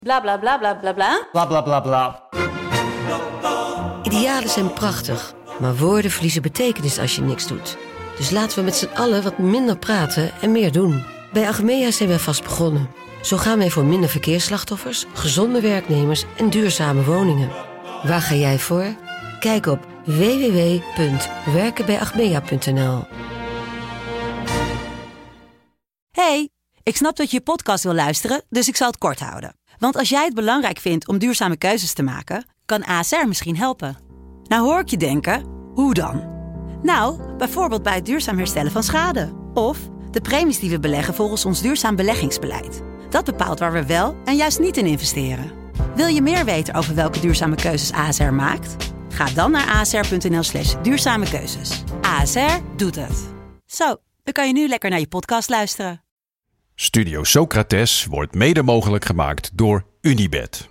Bla bla bla bla bla bla. Bla bla bla bla. Idealen zijn prachtig, maar woorden verliezen betekenis als je niks doet. Dus laten we met z'n allen wat minder praten en meer doen. Bij Achmea zijn wij vast begonnen. Zo gaan wij voor minder verkeersslachtoffers, gezonde werknemers en duurzame woningen. Waar ga jij voor? Kijk op www.werkenbijachmea.nl. Hey, ik snap dat je je podcast wil luisteren, dus ik zal het kort houden. Want als jij het belangrijk vindt om duurzame keuzes te maken, kan ASR misschien helpen. Nou hoor ik je denken, hoe dan? Nou, bijvoorbeeld bij het duurzaam herstellen van schade. Of de premies die we beleggen volgens ons duurzaam beleggingsbeleid. Dat bepaalt waar we wel en juist niet in investeren. Wil je meer weten over welke duurzame keuzes ASR maakt? Ga dan naar asr.nl/duurzame keuzes. ASR doet het. Zo, dan kan je nu lekker naar je podcast luisteren. Studio Socrates wordt mede mogelijk gemaakt door Unibet.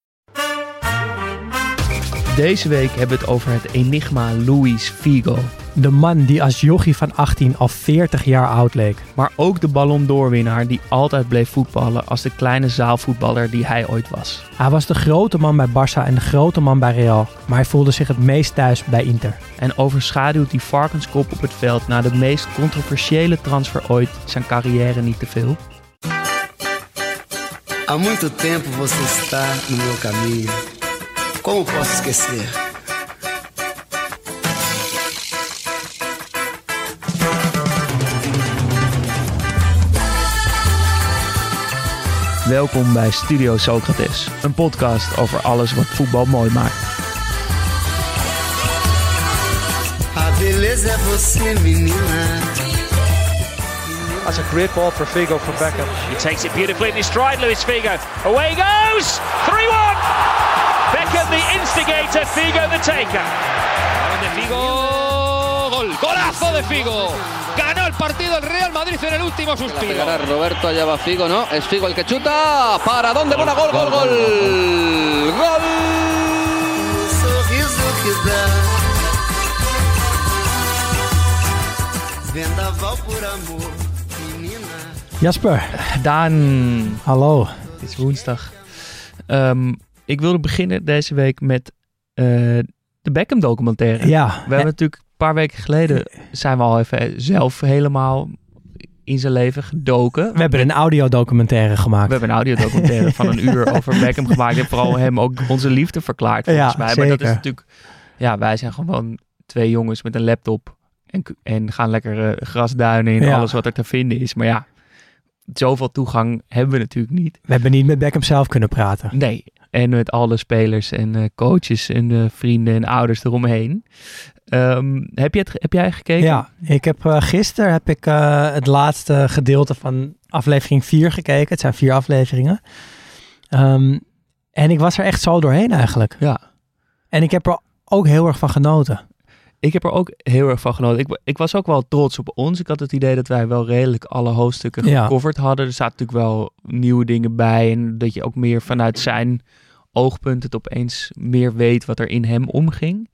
Deze week hebben we het over het enigma Luis Figo. De man die als jochie van 18 al 40 jaar oud leek. Maar ook de Ballon d'Or-winnaar die altijd bleef voetballen als de kleine zaalvoetballer die hij ooit was. Hij was de grote man bij Barça en de grote man bij Real. Maar hij voelde zich het meest thuis bij Inter. En overschaduwt die varkenskop op het veld na de meest controversiële transfer ooit zijn carrière niet te veel? Há muito tempo você está no meu caminho. Como posso esquecer? Welkom bij Studio Socrates, een podcast over alles wat voetbal mooi maakt. A beleza é você, menina. That's a great ball for Figo from Beckham. He takes it beautifully in his stride, Luis Figo. Away he goes! 3-1! Beckham the instigator, Figo the taker. De Figo, gol, golazo de Figo. Ganó el partido el Real Madrid en el último suspiro. La pegará Roberto, allá va Figo, ¿no? Es Figo el que chuta. ¿Para dónde? Buena, gol, gol, gol. Gol. Sorriso que dá. Vendaval por amor, menina. Jasper. Daan. Hallo. Het is woensdag. Ik wilde beginnen deze week met de Beckham documentaire. Ja. We hebben natuurlijk een paar weken geleden zijn we al even zelf helemaal in zijn leven gedoken. We hebben een audiodocumentaire gemaakt. We hebben een audiodocumentaire van een uur over Beckham gemaakt. En vooral hem ook onze liefde verklaard volgens mij. Zeker. Maar dat is natuurlijk... Ja, wij zijn gewoon twee jongens met een laptop en gaan lekker grasduinen in alles wat er te vinden is. Maar ja, zoveel toegang hebben we natuurlijk niet. We hebben niet met Beckham zelf kunnen praten. Nee, en met alle spelers en coaches en vrienden en ouders eromheen. Heb jij gekeken? Ja, ik heb gisteren het laatste gedeelte van aflevering 4 gekeken. Het zijn 4 afleveringen. En ik was er echt zo doorheen eigenlijk. Ja. En ik heb er ook heel erg van genoten. Ik heb er ook heel erg van genoten. Ik was ook wel trots op ons. Ik had het idee dat wij wel redelijk alle hoofdstukken gecoverd hadden. Er zaten natuurlijk wel nieuwe dingen bij. En dat je ook meer vanuit zijn oogpunt het opeens meer weet wat er in hem omging.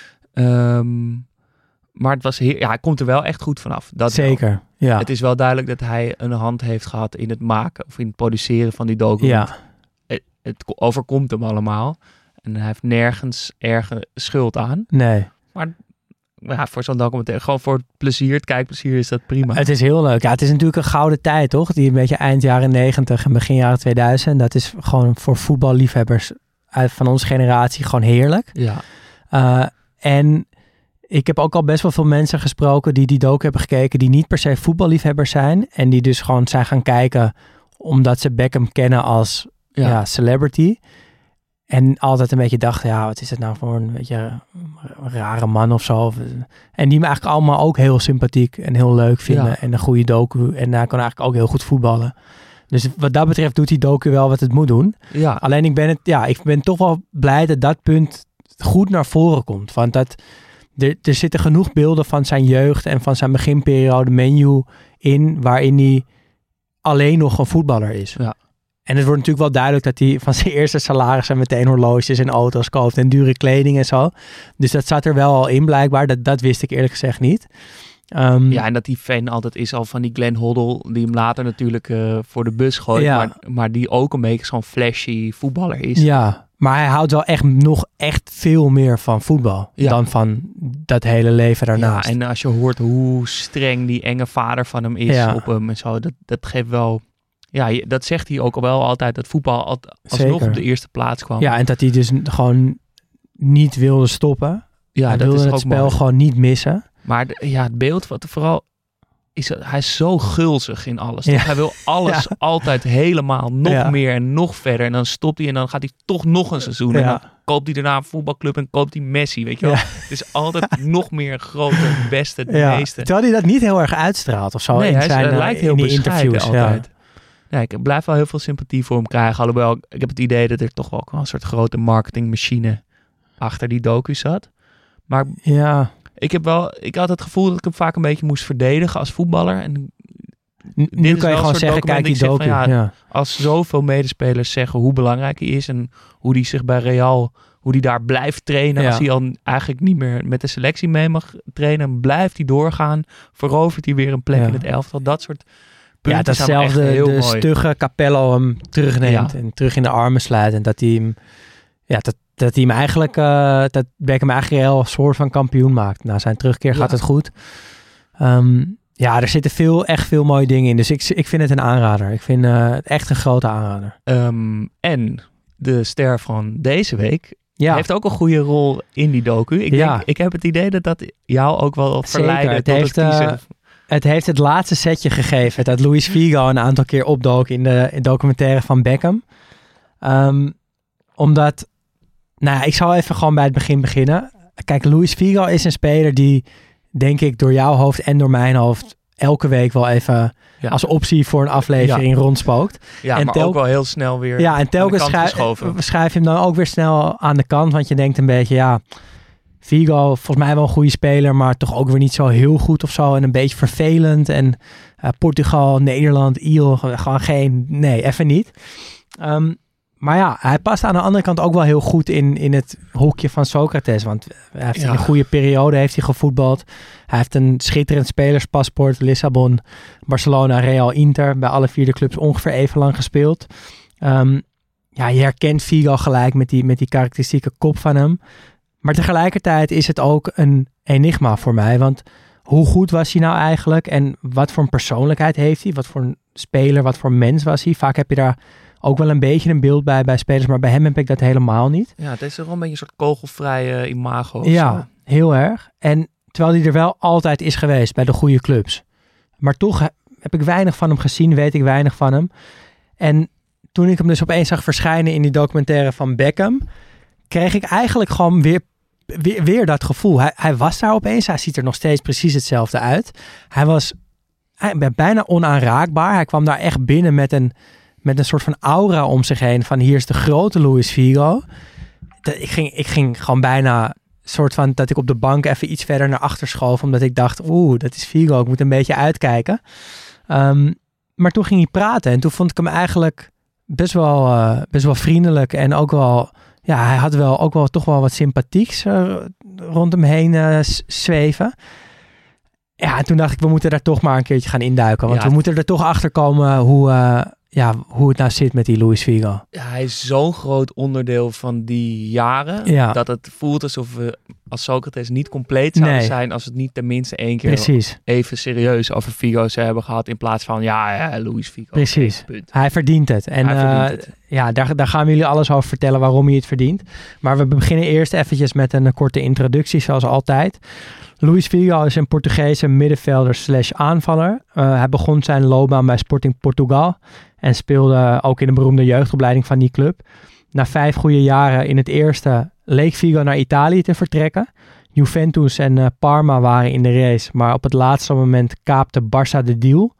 Maar het was hij komt er wel echt goed vanaf. Dat zeker, wel. Ja. Het is wel duidelijk dat hij een hand heeft gehad in het maken of in het produceren van die document. Ja. Het overkomt hem allemaal. En hij heeft nergens erge schuld aan. Nee. Maar ja, voor zo'n documentaire, gewoon voor het plezier, het kijkplezier is dat prima. Het is heel leuk. Ja, het is natuurlijk een gouden tijd, toch? Die een beetje eind jaren 90 en begin jaren 2000. Dat is gewoon voor voetballiefhebbers van onze generatie gewoon heerlijk. Ja. En ik heb ook al best wel veel mensen gesproken die docu hebben gekeken, die niet per se voetballiefhebbers zijn. En die dus gewoon zijn gaan kijken omdat ze Beckham kennen als celebrity. En altijd een beetje dachten, ja, wat is het nou voor een beetje rare man of zo. En die me eigenlijk allemaal ook heel sympathiek en heel leuk vinden. Ja. En een goede docu. En hij kan eigenlijk ook heel goed voetballen. Dus wat dat betreft doet die docu wel wat het moet doen. Ja. Alleen ik ben toch wel blij dat punt goed naar voren komt. Want er zitten genoeg beelden van zijn jeugd en van zijn beginperiode menu in, waarin hij alleen nog een voetballer is. Ja. En het wordt natuurlijk wel duidelijk dat hij van zijn eerste salaris en meteen horloges en auto's koopt en dure kleding en zo. Dus dat zat er wel al in blijkbaar. Dat wist ik eerlijk gezegd niet. En dat die fan altijd is al van die Glenn Hoddle, die hem later natuurlijk voor de bus gooit. Ja. Maar die ook een beetje zo'n flashy voetballer is. Ja, maar hij houdt wel echt veel meer van voetbal dan van dat hele leven daarnaast. Ja, en als je hoort hoe streng die enge vader van hem is op hem en zo, dat geeft wel... Ja, dat zegt hij ook al wel altijd, dat voetbal alsnog op de eerste plaats kwam. Ja, en dat hij dus gewoon niet wilde stoppen. Ja, hij wilde het spel gewoon niet missen. Maar het beeld wat er vooral is, hij is zo gulzig in alles. Ja. Hij wil alles altijd helemaal nog meer en nog verder. En dan stopt hij en dan gaat hij toch nog een seizoen. Ja. En dan koopt hij daarna een voetbalclub en koopt hij Messi, weet je wel. Het is altijd nog meer groter, beste, meeste. Terwijl hij dat niet heel erg uitstraalt of zo. Nee, hij lijkt heel bescheiden altijd. Ja, ik blijf wel heel veel sympathie voor hem krijgen. Alhoewel, ik heb het idee dat er toch wel een soort grote marketingmachine achter die docu zat. Maar ik had het gevoel dat ik hem vaak een beetje moest verdedigen als voetballer. En nu kan je gewoon zeggen, kijk die docu. Als zoveel medespelers zeggen hoe belangrijk hij is en hoe hij zich bij Real, hoe hij daar blijft trainen. Als hij al eigenlijk niet meer met de selectie mee mag trainen, blijft hij doorgaan. Verovert hij weer een plek in het elftal. Dat soort punten. Ja, datzelfde de mooi. Stugge Capello hem terugneemt en terug in de armen sluit. En dat hij hem, dat hij hem eigenlijk, dat Beckham eigenlijk heel een soort van kampioen maakt. Na zijn terugkeer gaat het goed. Er zitten echt veel mooie dingen in. Dus ik vind het een aanrader. Ik vind het echt een grote aanrader. En de ster van deze week heeft ook een goede rol in die docu. Ik heb het idee dat jou ook wel verleidde tot het kiezen. Het heeft het laatste setje gegeven dat Luis Figo een aantal keer opdook in de documentaire van Beckham. Omdat, ik zal even gewoon bij het begin beginnen. Kijk, Luis Figo is een speler die, denk ik, door jouw hoofd en door mijn hoofd elke week wel even als optie voor een aflevering rondspookt. Ja, en maar ook wel heel snel weer en telkens schrijf je hem dan ook weer snel aan de kant, want je denkt een beetje, Figo, volgens mij wel een goede speler, maar toch ook weer niet zo heel goed of zo. En een beetje vervelend. En Portugal, Nederland, gewoon even niet. Maar hij past aan de andere kant ook wel heel goed in het hokje van Socrates. Want hij heeft een goede periode heeft hij gevoetbald. Hij heeft een schitterend spelerspaspoort. Lissabon, Barcelona, Real, Inter. Bij alle 4 clubs ongeveer even lang gespeeld. Je herkent Figo gelijk met die karakteristieke kop van hem. Maar tegelijkertijd is het ook een enigma voor mij. Want hoe goed was hij nou eigenlijk? En wat voor een persoonlijkheid heeft hij? Wat voor een speler, wat voor mens was hij? Vaak heb je daar ook wel een beetje een beeld bij spelers. Maar bij hem heb ik dat helemaal niet. Ja, het is wel een beetje een soort kogelvrije imago. Ja, heel erg. En terwijl hij er wel altijd is geweest bij de goede clubs. Maar toch heb ik weinig van hem gezien. Weet ik weinig van hem. En toen ik hem dus opeens zag verschijnen in die documentaire van Beckham, kreeg ik eigenlijk gewoon weer dat gevoel. Hij was daar opeens. Hij ziet er nog steeds precies hetzelfde uit. Hij was bijna onaanraakbaar. Hij kwam daar echt binnen met een soort van aura om zich heen. Van hier is de grote Luis Figo. Ik ging gewoon bijna soort van dat ik op de bank even iets verder naar achter schoof. Omdat ik dacht, dat is Figo. Ik moet een beetje uitkijken. Maar toen ging hij praten. En toen vond ik hem eigenlijk best wel vriendelijk. En ook wel, hij had wel ook wel toch wel wat sympathieks rond hem heen zweven. Ja, en toen dacht ik, we moeten daar toch maar een keertje gaan induiken. Want we moeten er toch achter komen hoe het nou zit met die Luis Figo. Ja, hij is zo'n groot onderdeel van die jaren, dat het voelt alsof we als Socrates niet compleet zouden zijn als het niet tenminste 1 keer even serieus over Figo zou hebben gehad, in plaats van Luis Figo. Precies. Hij verdient het. En daar gaan we jullie alles over vertellen waarom hij het verdient. Maar we beginnen eerst eventjes met een korte introductie, zoals altijd. Luis Figo is een Portugese middenvelder / aanvaller. Hij begon zijn loopbaan bij Sporting Portugal en speelde ook in de beroemde jeugdopleiding van die club. Na 5 goede jaren in het eerste leek Figo naar Italië te vertrekken. Juventus en Parma waren in de race, maar op het laatste moment kaapte Barça de deal.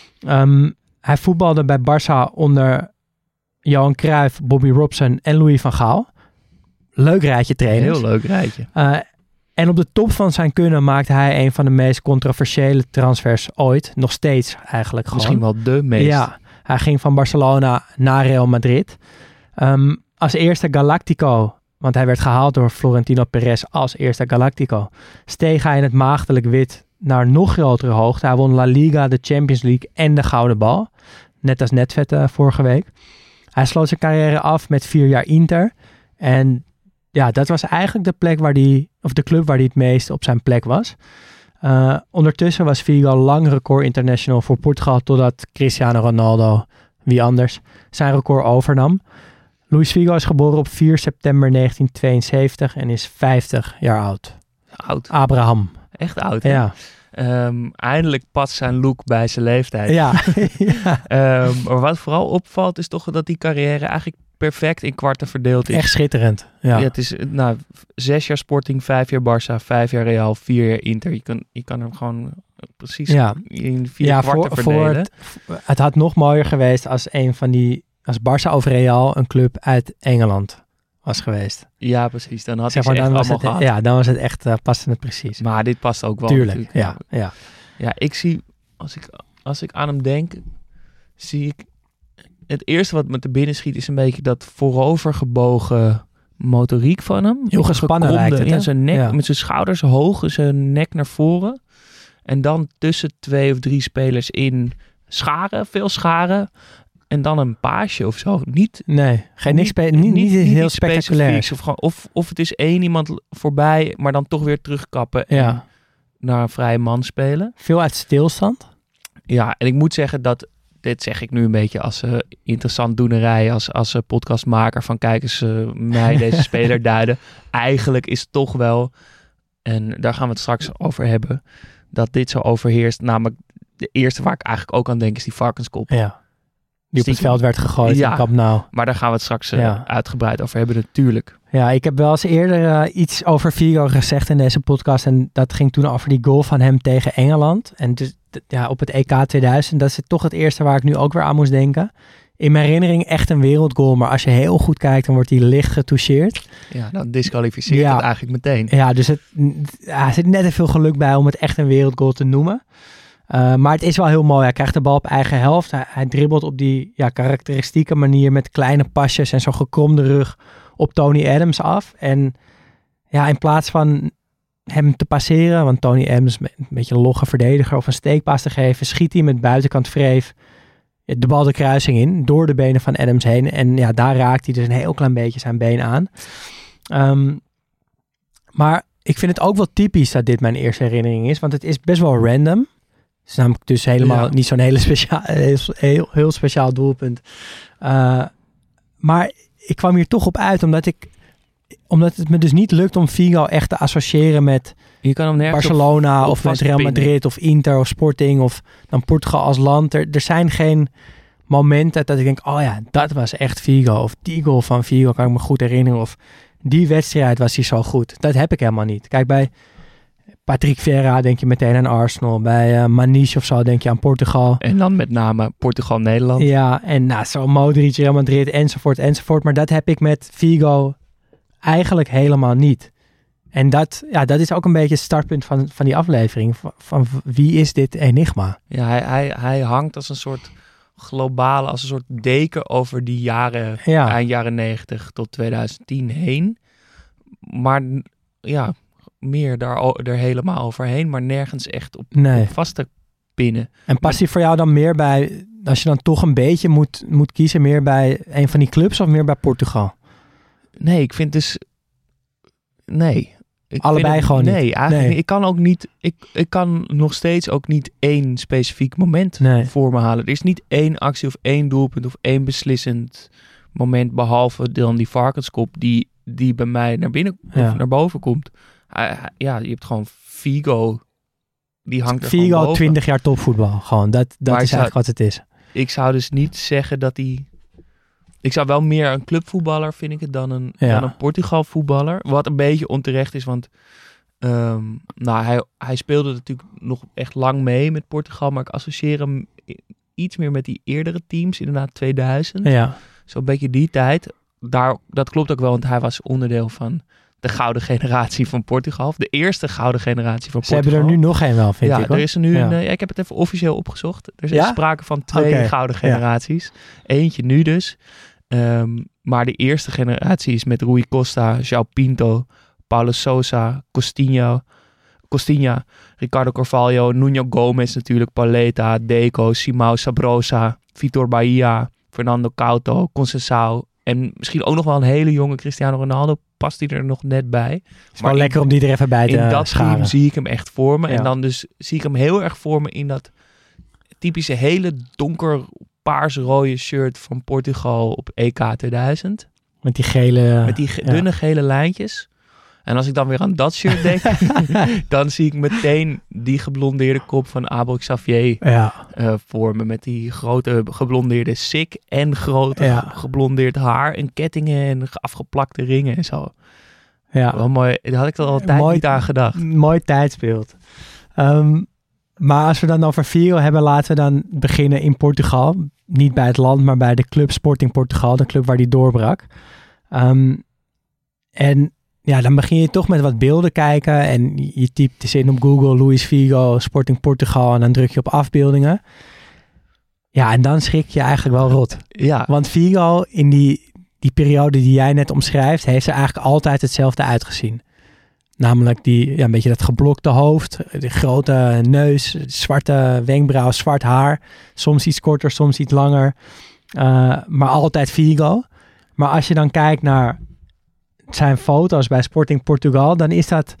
Hij voetbalde bij Barça onder Johan Cruijff, Bobby Robson en Louis van Gaal. Leuk rijtje trainers. Heel leuk rijtje. En op de top van zijn kunnen maakte hij een van de meest controversiële transfers ooit. Nog steeds eigenlijk gewoon. Misschien wel de meest. Ja, hij ging van Barcelona naar Real Madrid. Als eerste Galactico, want hij werd gehaald door Florentino Perez als eerste Galactico, steeg hij in het maagdelijk wit naar nog grotere hoogte. Hij won La Liga, de Champions League en de Gouden Bal. Net als Nedved vorige week. Hij sloot zijn carrière af met 4 jaar Inter. En ja, dat was eigenlijk de club waar hij het meest op zijn plek was. Ondertussen was Figo lang record international voor Portugal, totdat Cristiano Ronaldo, wie anders, zijn record overnam. Luis Figo is geboren op 4 september 1972 en is 50 jaar oud. Oud. Abraham. Echt oud, hè? Ja. Eindelijk past zijn look bij zijn leeftijd. Ja. Maar wat vooral opvalt is toch dat die carrière eigenlijk perfect in kwarten verdeeld is. Echt schitterend. Ja. Het is 6 jaar Sporting, 5 jaar Barça, 5 jaar Real, 4 jaar Inter. Je kan hem gewoon precies in 4 kwarten verdelen. Het had nog mooier geweest als als Barça of Real een club uit Engeland was geweest. Ja, precies. Dan had hij het allemaal gehad. Ja, dan was het echt, paste het precies. Maar dit past ook wel. Tuurlijk, ja. Ja, ik zie, als ik aan hem denk, zie ik, het eerste wat me te binnen schiet is een beetje dat voorovergebogen motoriek van hem. Heel gespannen lijkt het, hè? Zijn nek, met zijn schouders hoog, zijn nek naar voren. En dan tussen 2 of 3 spelers in veel scharen. En dan een paasje of zo. Niet heel spectaculair. Of het is 1 iemand voorbij, maar dan toch weer terugkappen en naar een vrije man spelen. Veel uit stilstand. Ja, en ik moet zeggen dat, dit zeg ik nu een beetje als interessant doenerij, als podcastmaker van kijk eens mij deze speler duiden. Eigenlijk is het toch wel, en daar gaan we het straks over hebben, dat dit zo overheerst. Namelijk de eerste waar ik eigenlijk ook aan denk is die varkenskop. Ja. Die op het veld werd gegooid in Camp Nou. Maar daar gaan we het straks uitgebreid over hebben natuurlijk. Ja, ik heb wel eens eerder iets over Figo gezegd in deze podcast. En dat ging toen over die goal van hem tegen Engeland. En dus op het EK 2000, dat is toch het eerste waar ik nu ook weer aan moest denken. In mijn herinnering echt een wereldgoal. Maar als je heel goed kijkt, dan wordt hij licht getoucheerd. Ja, dan disqualificeert het eigenlijk meteen. Ja, dus er zit net te veel geluk bij om het echt een wereldgoal te noemen. Maar het is wel heel mooi. Hij krijgt de bal op eigen helft. Hij dribbelt op die karakteristieke manier met kleine pasjes en zo'n gekromde rug op Tony Adams af. En ja, in plaats van hem te passeren, want Tony Adams is een beetje een logge verdediger, of een steekpaas te geven, schiet hij met buitenkant vreef de bal de kruising in, door de benen van Adams heen. En ja, daar raakt hij dus een heel klein beetje zijn been aan. Maar ik vind het ook wel typisch dat dit mijn eerste herinnering is, want het is best wel random. Het is namelijk dus helemaal niet zo'n heel speciaal doelpunt. Maar ik kwam hier toch op uit, omdat het me dus niet lukt om Figo echt te associëren met je kan hem Barcelona of met Real Madrid of Inter of Sporting of dan Portugal als land. Er zijn geen momenten dat ik denk, oh ja, dat was echt Figo. Of die goal van Figo kan ik me goed herinneren. Of die wedstrijd was hij zo goed. Dat heb ik helemaal niet. Kijk, bij Patrick Vieira denk je meteen aan Arsenal. Bij Maniche of zo denk je aan Portugal. En dan met name Portugal-Nederland. Ja, en zo Modric, Real Madrid enzovoort. Maar dat heb ik met Figo eigenlijk helemaal niet. En dat is ook een beetje het startpunt van die aflevering. Van wie is dit enigma? Ja, hij hangt als een soort globale, als een soort deken over die jaren, eind jaren 90 tot 2010 heen. Maar ja, meer daar helemaal overheen, maar nergens echt op vast te pinnen. En past hij voor jou dan meer bij, als je dan toch een beetje moet kiezen, meer bij een van die clubs of meer bij Portugal? Nee, ik vind dus... Nee. Allebei gewoon niet. Nee, eigenlijk niet. Ik kan ook niet... Ik kan nog steeds ook niet 1 specifiek moment voor me halen. Er is niet 1 actie of 1 doelpunt of 1 beslissend moment, behalve dan die varkenskop die bij mij naar binnen of naar boven komt. Je hebt gewoon Figo. Die hangt er Figo gewoon boven. 20 jaar topvoetbal. Gewoon, dat is eigenlijk wat het is. Ik zou dus niet zeggen dat hij... Ik zou wel meer een clubvoetballer, vind ik het, dan een Portugal voetballer. Wat een beetje onterecht is, want hij speelde natuurlijk nog echt lang mee met Portugal. Maar ik associeer hem iets meer met die eerdere teams, inderdaad 2000. Ja. Zo'n beetje die tijd. Dat klopt ook wel, want hij was onderdeel van de gouden generatie van Portugal. Of de eerste gouden generatie van Portugal. Ze hebben er nu nog een wel, vind ik. Ja, er is er nu ik heb het even officieel opgezocht. Er is sprake van 2 gouden generaties. Eentje nu dus. Maar de eerste generatie is met Rui Costa, João Pinto, Paulo Sousa, Costinha, Ricardo Carvalho, Nuno Gomes natuurlijk, Paleta, Deco, Simão Sabrosa, Vitor Bahia, Fernando Couto, Conceição en misschien ook nog wel een hele jonge Cristiano Ronaldo. Past hij er nog net bij. Het is wel lekker om die er even bij te scharen. In dat team zie ik hem echt voor me. Ja. En dan dus zie ik hem heel erg voor me in dat typische hele donker paars-rode shirt van Portugal op EK 2000. Met die gele... Met die dunne gele lijntjes. En als ik dan weer aan dat shirt denk, dan zie ik meteen die geblondeerde kop van Abel Xavier voor me. Met die grote geblondeerde sik en grote geblondeerd haar en kettingen en afgeplakte ringen en zo. Ja. Wel mooi. Daar had ik er al een tijd niet aan gedacht. Mooi tijdsbeeld. Maar als we dan over Figo hebben, laten we dan beginnen in Portugal. Niet bij het land, maar bij de club Sporting Portugal, de club waar die doorbrak. En ja, dan begin je toch met wat beelden kijken en je typt dus in op Google Luis Figo, Sporting Portugal en dan druk je op afbeeldingen. Ja, en dan schrik je eigenlijk wel rot. Ja. Want Figo in die periode die jij net omschrijft, heeft er eigenlijk altijd hetzelfde uitgezien. Namelijk een beetje dat geblokte hoofd, de grote neus, zwarte wenkbrauw, zwart haar. Soms iets korter, soms iets langer. Maar altijd Figo. Maar als je dan kijkt naar zijn foto's bij Sporting Portugal, dan is dat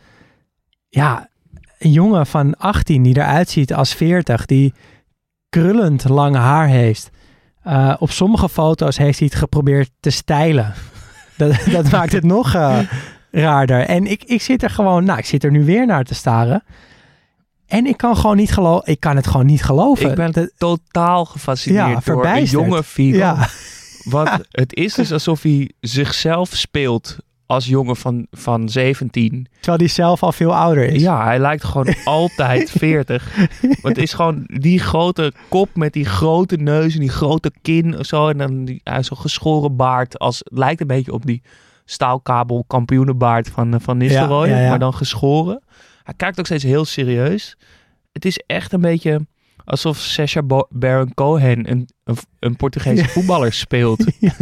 een jongen van 18 die eruit ziet als 40, die krullend lang haar heeft. Op sommige foto's heeft hij het geprobeerd te stijlen. Dat maakt het nog raarder. En ik zit er gewoon, ik zit er nu weer naar te staren. En ik kan het gewoon niet geloven. Ik ben totaal gefascineerd door een jonge Figo. Ja. Want het is dus alsof hij zichzelf speelt als jongen van 17. Terwijl hij zelf al veel ouder is. Ja, hij lijkt gewoon altijd 40. Want het is gewoon die grote kop met die grote neus en die grote kin of zo. En dan zo'n geschoren baard. Het lijkt een beetje op die staalkabel kampioenenbaard van Nistelrooy. Ja. Maar dan geschoren. Hij kijkt ook steeds heel serieus. Het is echt een beetje alsof Sacha Baron Cohen een Portugese voetballer speelt. Ja.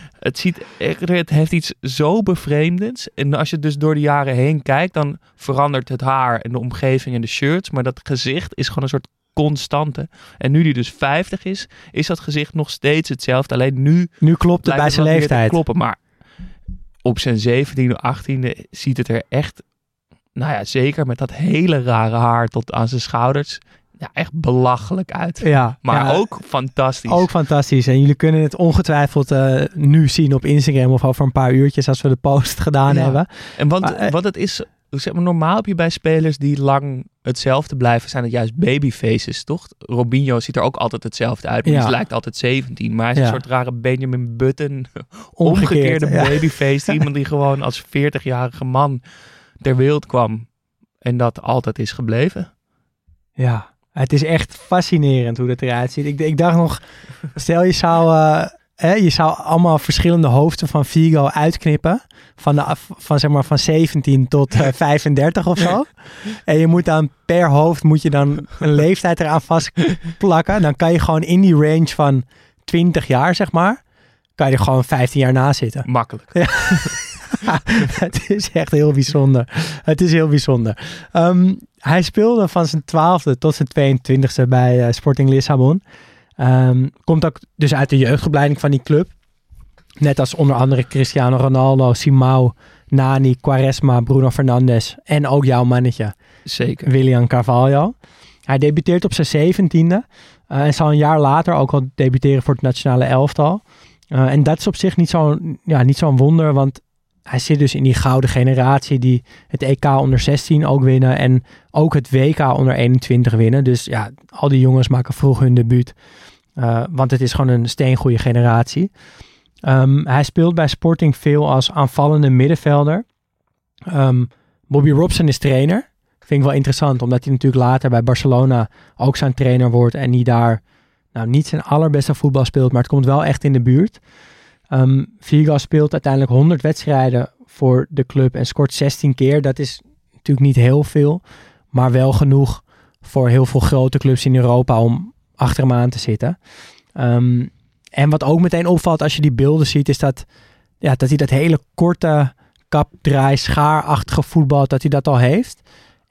Het heeft iets zo bevreemdends. En als je dus door de jaren heen kijkt, dan verandert het haar en de omgeving en de shirts. Maar dat gezicht is gewoon een soort constante. En nu die dus 50 is dat gezicht nog steeds hetzelfde. Alleen nu klopt het bij zijn leeftijd. Kloppen, maar op zijn 17e, 18e ziet het er echt, zeker met dat hele rare haar tot aan zijn schouders, echt belachelijk uit. Ja, maar ook fantastisch. Ook fantastisch. En jullie kunnen het ongetwijfeld nu zien op Instagram of over een paar uurtjes als we de post gedaan hebben. En wat het is, zeg maar, normaal heb je bij spelers die lang hetzelfde blijven, zijn het juist babyfaces, toch? Robinho ziet er ook altijd hetzelfde uit, maar hij lijkt altijd 17. Maar hij is een soort rare Benjamin Button, omgekeerde babyface. Iemand die gewoon als 40-jarige man ter wereld kwam en dat altijd is gebleven. Ja. Het is echt fascinerend hoe het eruit ziet. Ik dacht nog, stel je zou allemaal verschillende hoofden van Figo uitknippen. Van 17 tot 35 of zo. En je moet dan per hoofd een leeftijd eraan vastplakken. Dan kan je gewoon in die range van 20 jaar, zeg maar, kan je er gewoon 15 jaar naast zitten. Makkelijk. Ja. Het is echt heel bijzonder. Hij speelde van zijn 12e tot zijn 22e bij Sporting Lissabon. Komt ook dus uit de jeugdopleiding van die club. Net als onder andere Cristiano Ronaldo, Simão, Nani, Quaresma, Bruno Fernandes en ook jouw mannetje. Zeker. William Carvalho. Hij debuteert op zijn 17e en zal een jaar later ook al debuteren voor het nationale elftal. En dat is op zich niet zo'n wonder, want hij zit dus in die gouden generatie die het EK onder 16 ook winnen en ook het WK onder 21 winnen. Dus ja, al die jongens maken vroeg hun debuut, want het is gewoon een steengoede generatie. Hij speelt bij Sporting veel als aanvallende middenvelder. Bobby Robson is trainer. Vind ik wel interessant, omdat hij natuurlijk later bij Barcelona ook zijn trainer wordt en die daar niet zijn allerbeste voetbal speelt, maar het komt wel echt in de buurt. Figo speelt uiteindelijk 100 wedstrijden voor de club en scoort 16 keer. Dat is natuurlijk niet heel veel, maar wel genoeg voor heel veel grote clubs in Europa om achter hem aan te zitten. En wat ook meteen opvalt als je die beelden ziet, is dat hij dat hele korte kapdraai, schaarachtige voetbal, dat hij dat al heeft.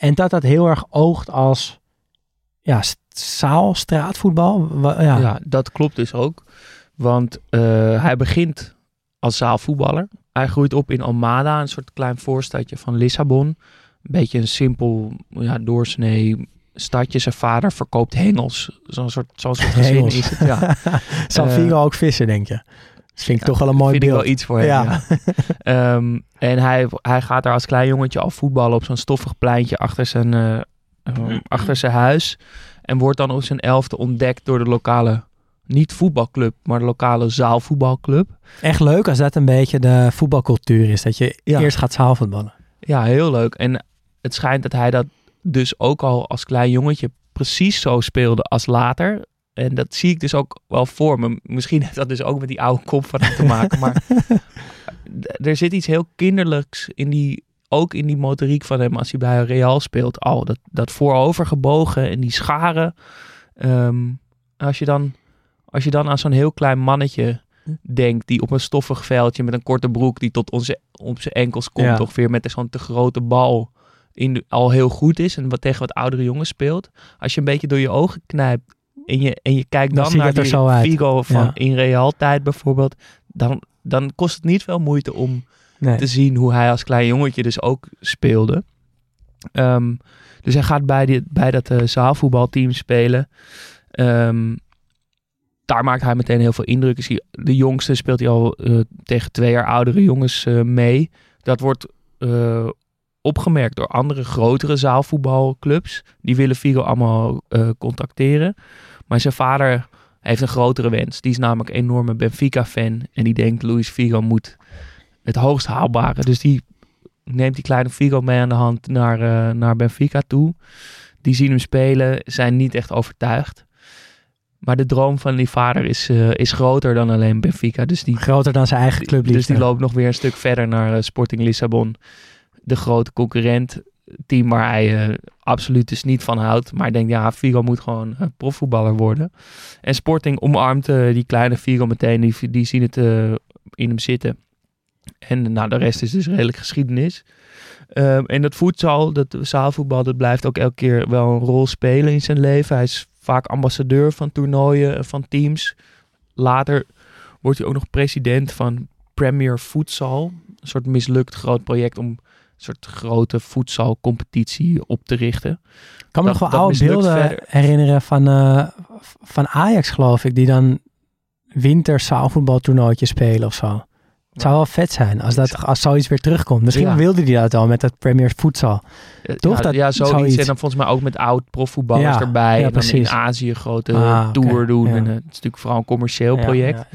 En dat heel erg oogt als straatvoetbal. Ja, dat klopt dus ook. Want hij begint als zaalvoetballer. Hij groeit op in Almada, een soort klein voorstadje van Lissabon. Een beetje een simpel, doorsnee stadje. Zijn vader verkoopt hengels. Zo'n soort gezin is het. Ja. Zal Figo ook vissen, denk je? Dat vind ik toch wel een mooi beeld. Vind ik wel iets voor hem, ja. En hij gaat daar als klein jongetje al voetballen op zo'n stoffig pleintje achter zijn huis. En wordt dan op zijn 11e ontdekt door de lokale, niet voetbalclub, maar de lokale zaalvoetbalclub. Echt leuk als dat een beetje de voetbalcultuur is. Dat je eerst gaat zaalvoetballen. Ja, heel leuk. En het schijnt dat hij dat dus ook al als klein jongetje precies zo speelde als later. En dat zie ik dus ook wel voor me. Misschien heeft dat dus ook met die oude kop van hem te maken. Maar er zit iets heel kinderlijks ook in die motoriek van hem als hij bij Real speelt. Al dat voorovergebogen en die scharen. Als je dan aan zo'n heel klein mannetje denkt, die op een stoffig veldje met een korte broek die tot op zijn enkels komt, toch weer met zo'n te grote bal al heel goed is en wat tegen wat oudere jongens speelt. Als je een beetje door je ogen knijpt en je kijkt dan naar die Figo van in Real tijd bijvoorbeeld, dan kost het niet veel moeite om te zien hoe hij als klein jongetje dus ook speelde. Dus hij gaat bij dat zaalvoetbalteam spelen. Daar maakt hij meteen heel veel indruk. De jongste speelt hij al tegen 2 jaar oudere jongens mee. Dat wordt opgemerkt door andere grotere zaalvoetbalclubs. Die willen Figo allemaal contacteren. Maar zijn vader heeft een grotere wens. Die is namelijk een enorme Benfica-fan. En die denkt, Luis Figo moet het hoogst haalbare. Dus die neemt die kleine Figo mee aan de hand naar Benfica toe. Die zien hem spelen, zijn niet echt overtuigd. Maar de droom van die vader is groter dan alleen Benfica. Dus groter dan zijn eigen club. Dus die loopt nog weer een stuk verder naar Sporting Lissabon. De grote concurrent. Team waar hij absoluut dus niet van houdt. Maar denkt, Figo moet gewoon profvoetballer worden. En Sporting omarmt die kleine Figo meteen. Die zien het in hem zitten. En de rest is dus redelijk geschiedenis. En dat voedsel, dat zaalvoetbal, dat blijft ook elke keer wel een rol spelen in zijn leven. Hij is vaak ambassadeur van toernooien, van teams. Later wordt hij ook nog president van Premier Futsal. Een soort mislukt groot project om een soort grote futsalcompetitie op te richten. Ik kan me nog wel oude beelden herinneren van Ajax, geloof ik, die dan winterzaalvoetbaltoernooitje spelen of zo. Het zou wel vet zijn als zoiets weer terugkomt. Misschien wilde hij dat al met dat Premier Futsal. Toch? Zoiets. En dan volgens mij ook met oud-profvoetballers erbij. Ja, en dan in Azië grote tour doen. En het is natuurlijk vooral een commercieel project.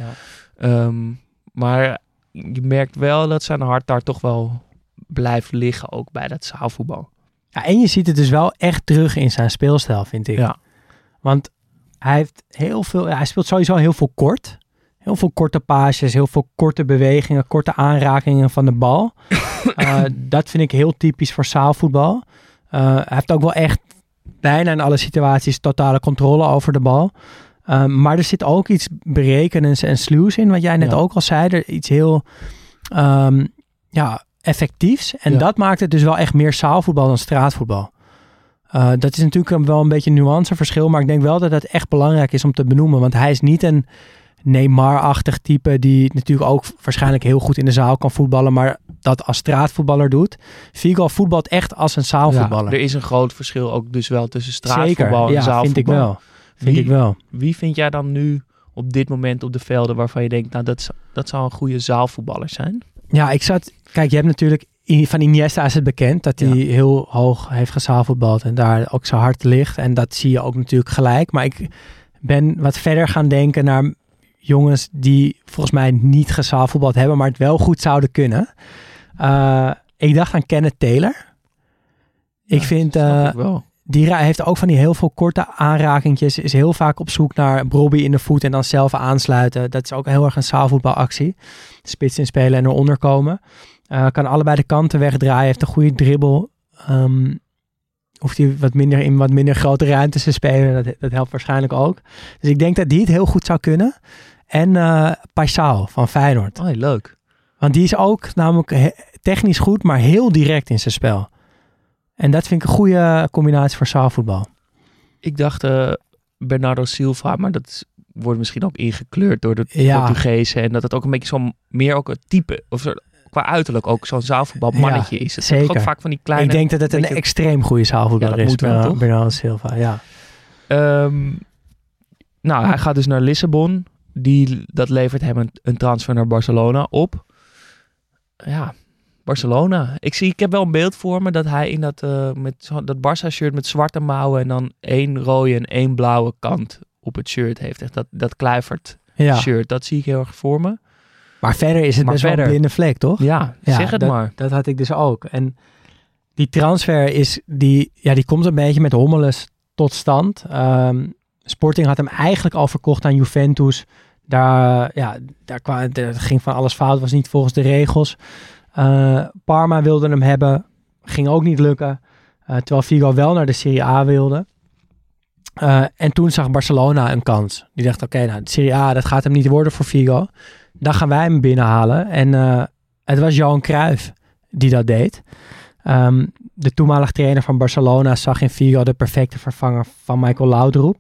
Maar je merkt wel dat zijn hart daar toch wel blijft liggen. Ook bij dat zaalvoetbal. Ja, en je ziet het dus wel echt terug in zijn speelstijl, vind ik. Ja. Want hij speelt sowieso heel veel kort. Heel veel korte paasjes, heel veel korte bewegingen, korte aanrakingen van de bal. Dat vind ik heel typisch voor zaalvoetbal. Hij heeft ook wel echt bijna in alle situaties totale controle over de bal. Maar er zit ook iets berekenends en sluws in, wat jij net ook al zei. Er iets heel effectiefs. En dat maakt het dus wel echt meer zaalvoetbal dan straatvoetbal. Dat is natuurlijk wel een beetje een nuanceverschil, maar ik denk wel dat het echt belangrijk is om te benoemen. Want hij is niet een Neymar-achtig type die natuurlijk ook waarschijnlijk heel goed in de zaal kan voetballen, maar dat als straatvoetballer doet. Figo voetbalt echt als een zaalvoetballer. Ja, er is een groot verschil ook dus wel tussen straatvoetbal en zaalvoetbal. Vind ik wel. Wie vind jij dan nu op dit moment op de velden waarvan je denkt, dat zou een goede zaalvoetballer zijn? Ja, kijk, je hebt natuurlijk van Iniesta is het bekend dat hij heel hoog heeft gezaalvoetbald en daar ook zijn hart ligt. En dat zie je ook natuurlijk gelijk. Maar ik ben wat verder gaan denken naar jongens die volgens mij niet gezaalvoetbald hebben, maar het wel goed zouden kunnen. Ik dacht aan Kenneth Taylor. Ik vind die heeft ook van die heel veel korte aanrakingjes. Is heel vaak op zoek naar Bobby in de voet en dan zelf aansluiten. Dat is ook heel erg een zaalvoetbalactie. Spits inspelen en eronder komen. Kan allebei de kanten wegdraaien. Heeft een goede dribbel. Hoeft hij in wat minder grote ruimtes te spelen. Dat helpt waarschijnlijk ook. Dus ik denk dat die het heel goed zou kunnen. En Paisao van Feyenoord. Oh, leuk. Want die is ook namelijk technisch goed, maar heel direct in zijn spel. En dat vind ik een goede combinatie voor zaalvoetbal. Ik dacht Bernardo Silva, maar dat wordt misschien ook ingekleurd door de Portugezen. En dat het ook een beetje zo meer ook het type, of zo, qua uiterlijk ook zo'n zaalvoetbalmannetje is. Het zeker. Ook vaak van die kleine... Ik denk dat het een extreem goede zaalvoetballer is, Bernardo Silva. Ja. Nou, hij gaat dus naar Lissabon. Dat levert hem een transfer naar Barcelona op. Ja, Barcelona. Ik heb wel een beeld voor me dat hij in dat Barça-shirt met zwarte mouwen en dan 1 rode en 1 blauwe kant op het shirt heeft. Echt dat Kluivert-shirt, dat zie ik heel erg voor me. Maar verder is het best wel een blinde vlek, toch? Ja, zeg het maar. Dat had ik dus ook. En die transfer die komt een beetje met hommeles tot stand. Sporting had hem eigenlijk al verkocht aan Juventus. Daar ging van alles fout, was niet volgens de regels. Parma wilde hem hebben, ging ook niet lukken. Terwijl Figo wel naar de Serie A wilde. En toen zag Barcelona een kans. Die dacht, oké, de Serie A, dat gaat hem niet worden voor Figo. Dan gaan wij hem binnenhalen. En het was Johan Cruijff die dat deed. De toenmalige trainer van Barcelona zag in Figo de perfecte vervanger van Michael Laudrup.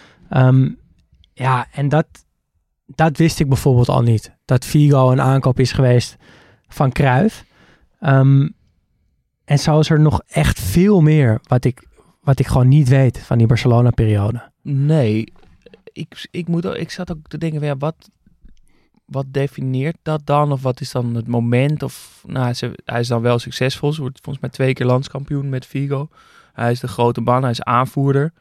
En dat wist ik bijvoorbeeld al niet. Dat Figo een aankoop is geweest van Cruijff. En zo is er nog echt veel meer wat ik gewoon niet weet van die Barcelona-periode. Nee, ik zat ook te denken, wat definieert dat dan? Of wat is dan het moment? Of, hij is dan wel succesvol. Ze wordt volgens mij 2 keer landskampioen met Figo. Hij is de grote man, hij is aanvoerder.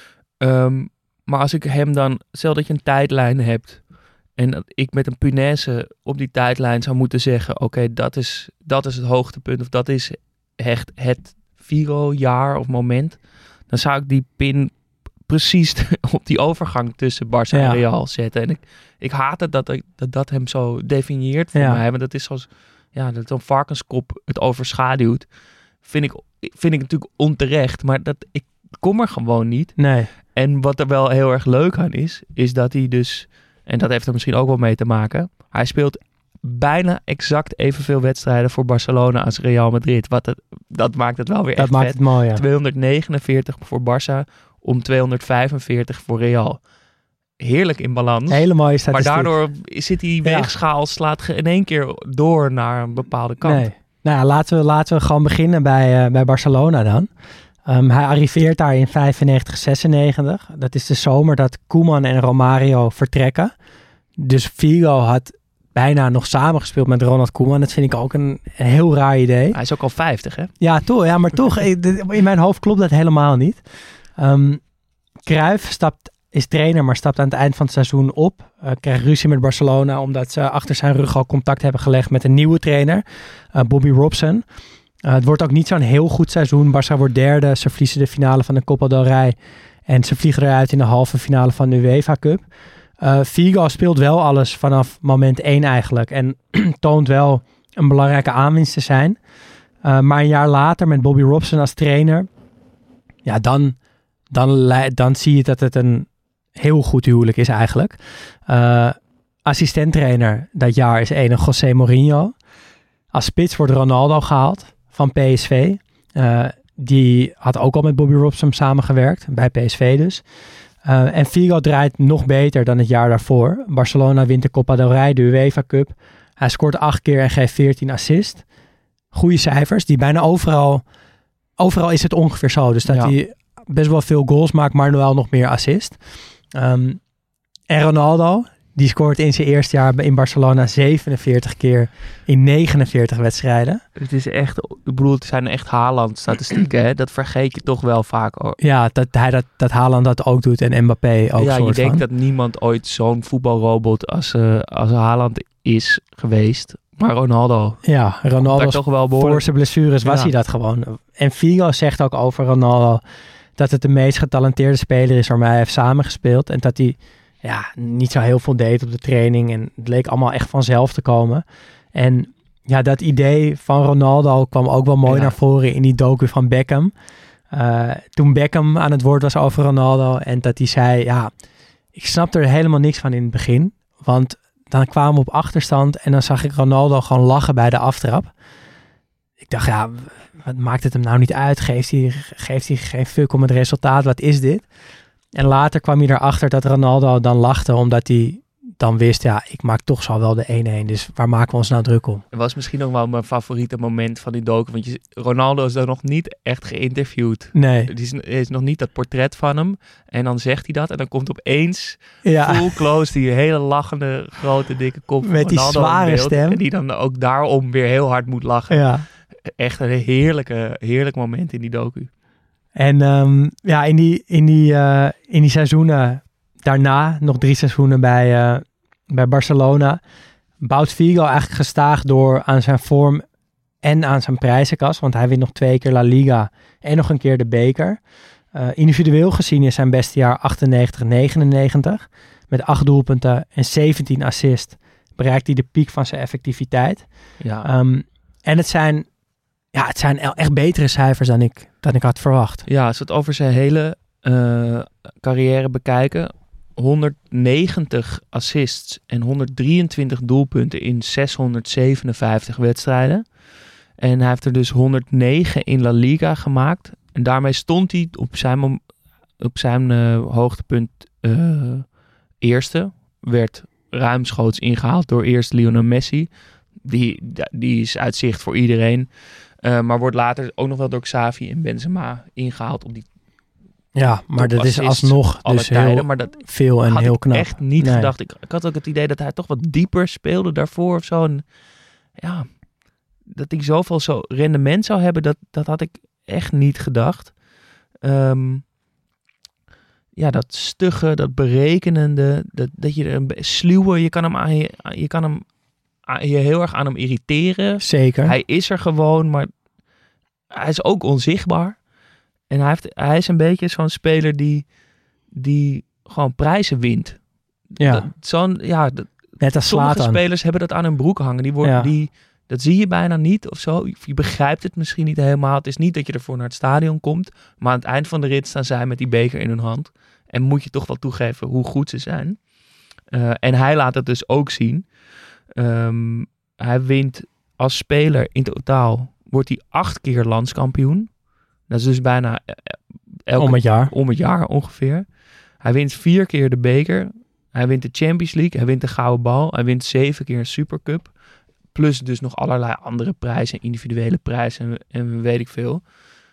Maar als ik hem dan... Stel dat je een tijdlijn hebt en dat ik met een punaise op die tijdlijn zou moeten zeggen, oké, dat is het hoogtepunt of dat is echt het Figo-jaar of moment. Dan zou ik die pin precies op die overgang tussen Barça en Real zetten. En ik haat het dat hem zo definieert voor mij. Want dat is zoals dat zo'n varkenskop het overschaduwt. Vind ik natuurlijk onterecht. Maar ik kom er gewoon niet. Nee. En wat er wel heel erg leuk aan is dat hij dus, en dat heeft er misschien ook wel mee te maken, hij speelt bijna exact evenveel wedstrijden voor Barcelona als Real Madrid. Dat maakt het wel weer echt vet. Het mooi, ja. 249 voor Barça om 245 voor Real. Heerlijk in balans. Hele mooie statistiek. Maar daardoor zit die weegschaal, slaat in één keer door naar een bepaalde kant. Nee. Nou ja, laten we gewoon beginnen bij Barcelona dan. Hij arriveert daar in 95-96. Dat is de zomer dat Koeman en Romario vertrekken. Dus Figo had bijna nog samengespeeld met Ronald Koeman. Dat vind ik ook een heel raar idee. Hij is ook al 50, hè? Ja, toch. Ja, maar toch. In mijn hoofd klopt dat helemaal niet. Cruijff is trainer, maar stapt aan het eind van het seizoen op. Krijgt ruzie met Barcelona, omdat ze achter zijn rug al contact hebben gelegd met een nieuwe trainer. Bobby Robson. Het wordt ook niet zo'n heel goed seizoen. Barça wordt derde. Ze verliezen de finale van de Copa del Rey. En ze vliegen eruit in de halve finale van de UEFA Cup. Figo speelt wel alles vanaf moment 1 eigenlijk. En toont wel een belangrijke aanwinst te zijn. Maar een jaar later met Bobby Robson als trainer. Ja, dan zie je dat het een heel goed huwelijk is eigenlijk. Assistenttrainer dat jaar is ene José Mourinho. Als spits wordt Ronaldo gehaald van PSV. Die had ook al met Bobby Robson samengewerkt. Bij PSV dus. En Figo draait nog beter dan het jaar daarvoor. Barcelona wint de Copa del Rey, de UEFA Cup. Hij scoort 8 keer en geeft 14 assists. Goede cijfers. Die bijna overal is het ongeveer zo. Dus dat hij best wel veel goals maakt, maar wel nog meer assist. En Ronaldo, die scoort in zijn eerste jaar in Barcelona 47 keer in 49 wedstrijden. Het is echt, ik bedoel, het zijn echt Haaland-statistieken, hè? Dat vergeet je toch wel vaak. Ja, dat Haaland dat ook doet en Mbappé ook. Ja, je denkt dat niemand ooit zo'n voetbalrobot als Haaland is geweest. Maar Ronaldo. Ja, Ronaldo toch wel voor zijn blessures was hij dat gewoon. En Figo zegt ook over Ronaldo dat het de meest getalenteerde speler is waarmee hij heeft samengespeeld. En dat hij niet zo heel veel deed op de training. En het leek allemaal echt vanzelf te komen. En ja, dat idee van Ronaldo kwam ook wel mooi naar voren in die docu van Beckham. Toen Beckham aan het woord was over Ronaldo. En dat hij zei, ik snapte er helemaal niks van in het begin. Want dan kwamen we op achterstand en dan zag ik Ronaldo gewoon lachen bij de aftrap. ik dacht, ja, wat maakt het hem nou niet uit? Geeft hij geen fuck om het resultaat? Wat is dit? En later kwam hij erachter dat Ronaldo dan lachte, omdat hij dan wist, ja, ik maak toch zo wel de 1-1. Dus waar maken we ons nou druk om? Het was misschien nog wel mijn favoriete moment van die docu. Want Ronaldo is daar nog niet echt geïnterviewd. Nee. Er is nog niet dat portret van hem. En dan zegt hij dat. En dan komt opeens full close die hele lachende, grote, dikke kop van met die Ronaldo zware stem. En die dan ook daarom weer heel hard moet lachen. Ja. Echt een heerlijk moment in die docu. En in die seizoenen daarna, nog 3 seizoenen bij Barcelona, bouwt Figo eigenlijk gestaag door aan zijn vorm en aan zijn prijzenkast. Want hij wint nog 2 keer La Liga en nog een keer de beker. Individueel gezien is zijn beste jaar 98-99. Met 8 doelpunten en 17 assists bereikt hij de piek van zijn effectiviteit. Ja. En het zijn echt betere cijfers dan ik had verwacht. Ja, als we het over zijn hele carrière bekijken, 190 assists en 123 doelpunten in 657 wedstrijden. En hij heeft er dus 109 in La Liga gemaakt. En daarmee stond hij op zijn hoogtepunt eerste. Werd ruimschoots ingehaald door eerst Lionel Messi. Die is uit zicht voor iedereen. Maar wordt later ook nog wel door Xavi en Benzema ingehaald op die. Ja, maar dat is alsnog dus tijden, heel maar dat veel en heel knap. Ik had echt niet gedacht. Ik had ook het idee dat hij toch wat dieper speelde daarvoor of zo. En ja, dat hij zoveel rendement zou hebben, dat had ik echt niet gedacht. Dat stugge, dat berekenende, dat je een sluwe, je kan hem heel erg aan hem irriteren. Zeker. Hij is er gewoon, maar hij is ook onzichtbaar. En hij is een beetje zo'n speler die gewoon prijzen wint. Ja. Net als sommige Zlatan. spelers hebben dat aan hun broek hangen. Dat zie je bijna niet of zo. Je begrijpt het misschien niet helemaal. Het is niet dat je ervoor naar het stadion komt. Maar aan het eind van de rit staan zij met die beker in hun hand. En moet je toch wel toegeven hoe goed ze zijn. En hij laat het dus ook zien. Hij wint als speler in totaal, wordt hij 8 keer landskampioen. Dat is dus bijna om het jaar ongeveer. Hij wint 4 keer de beker. Hij wint de Champions League. Hij wint de Gouden Bal. Hij wint 7 keer een Supercup. Plus dus nog allerlei andere prijzen, individuele prijzen en weet ik veel.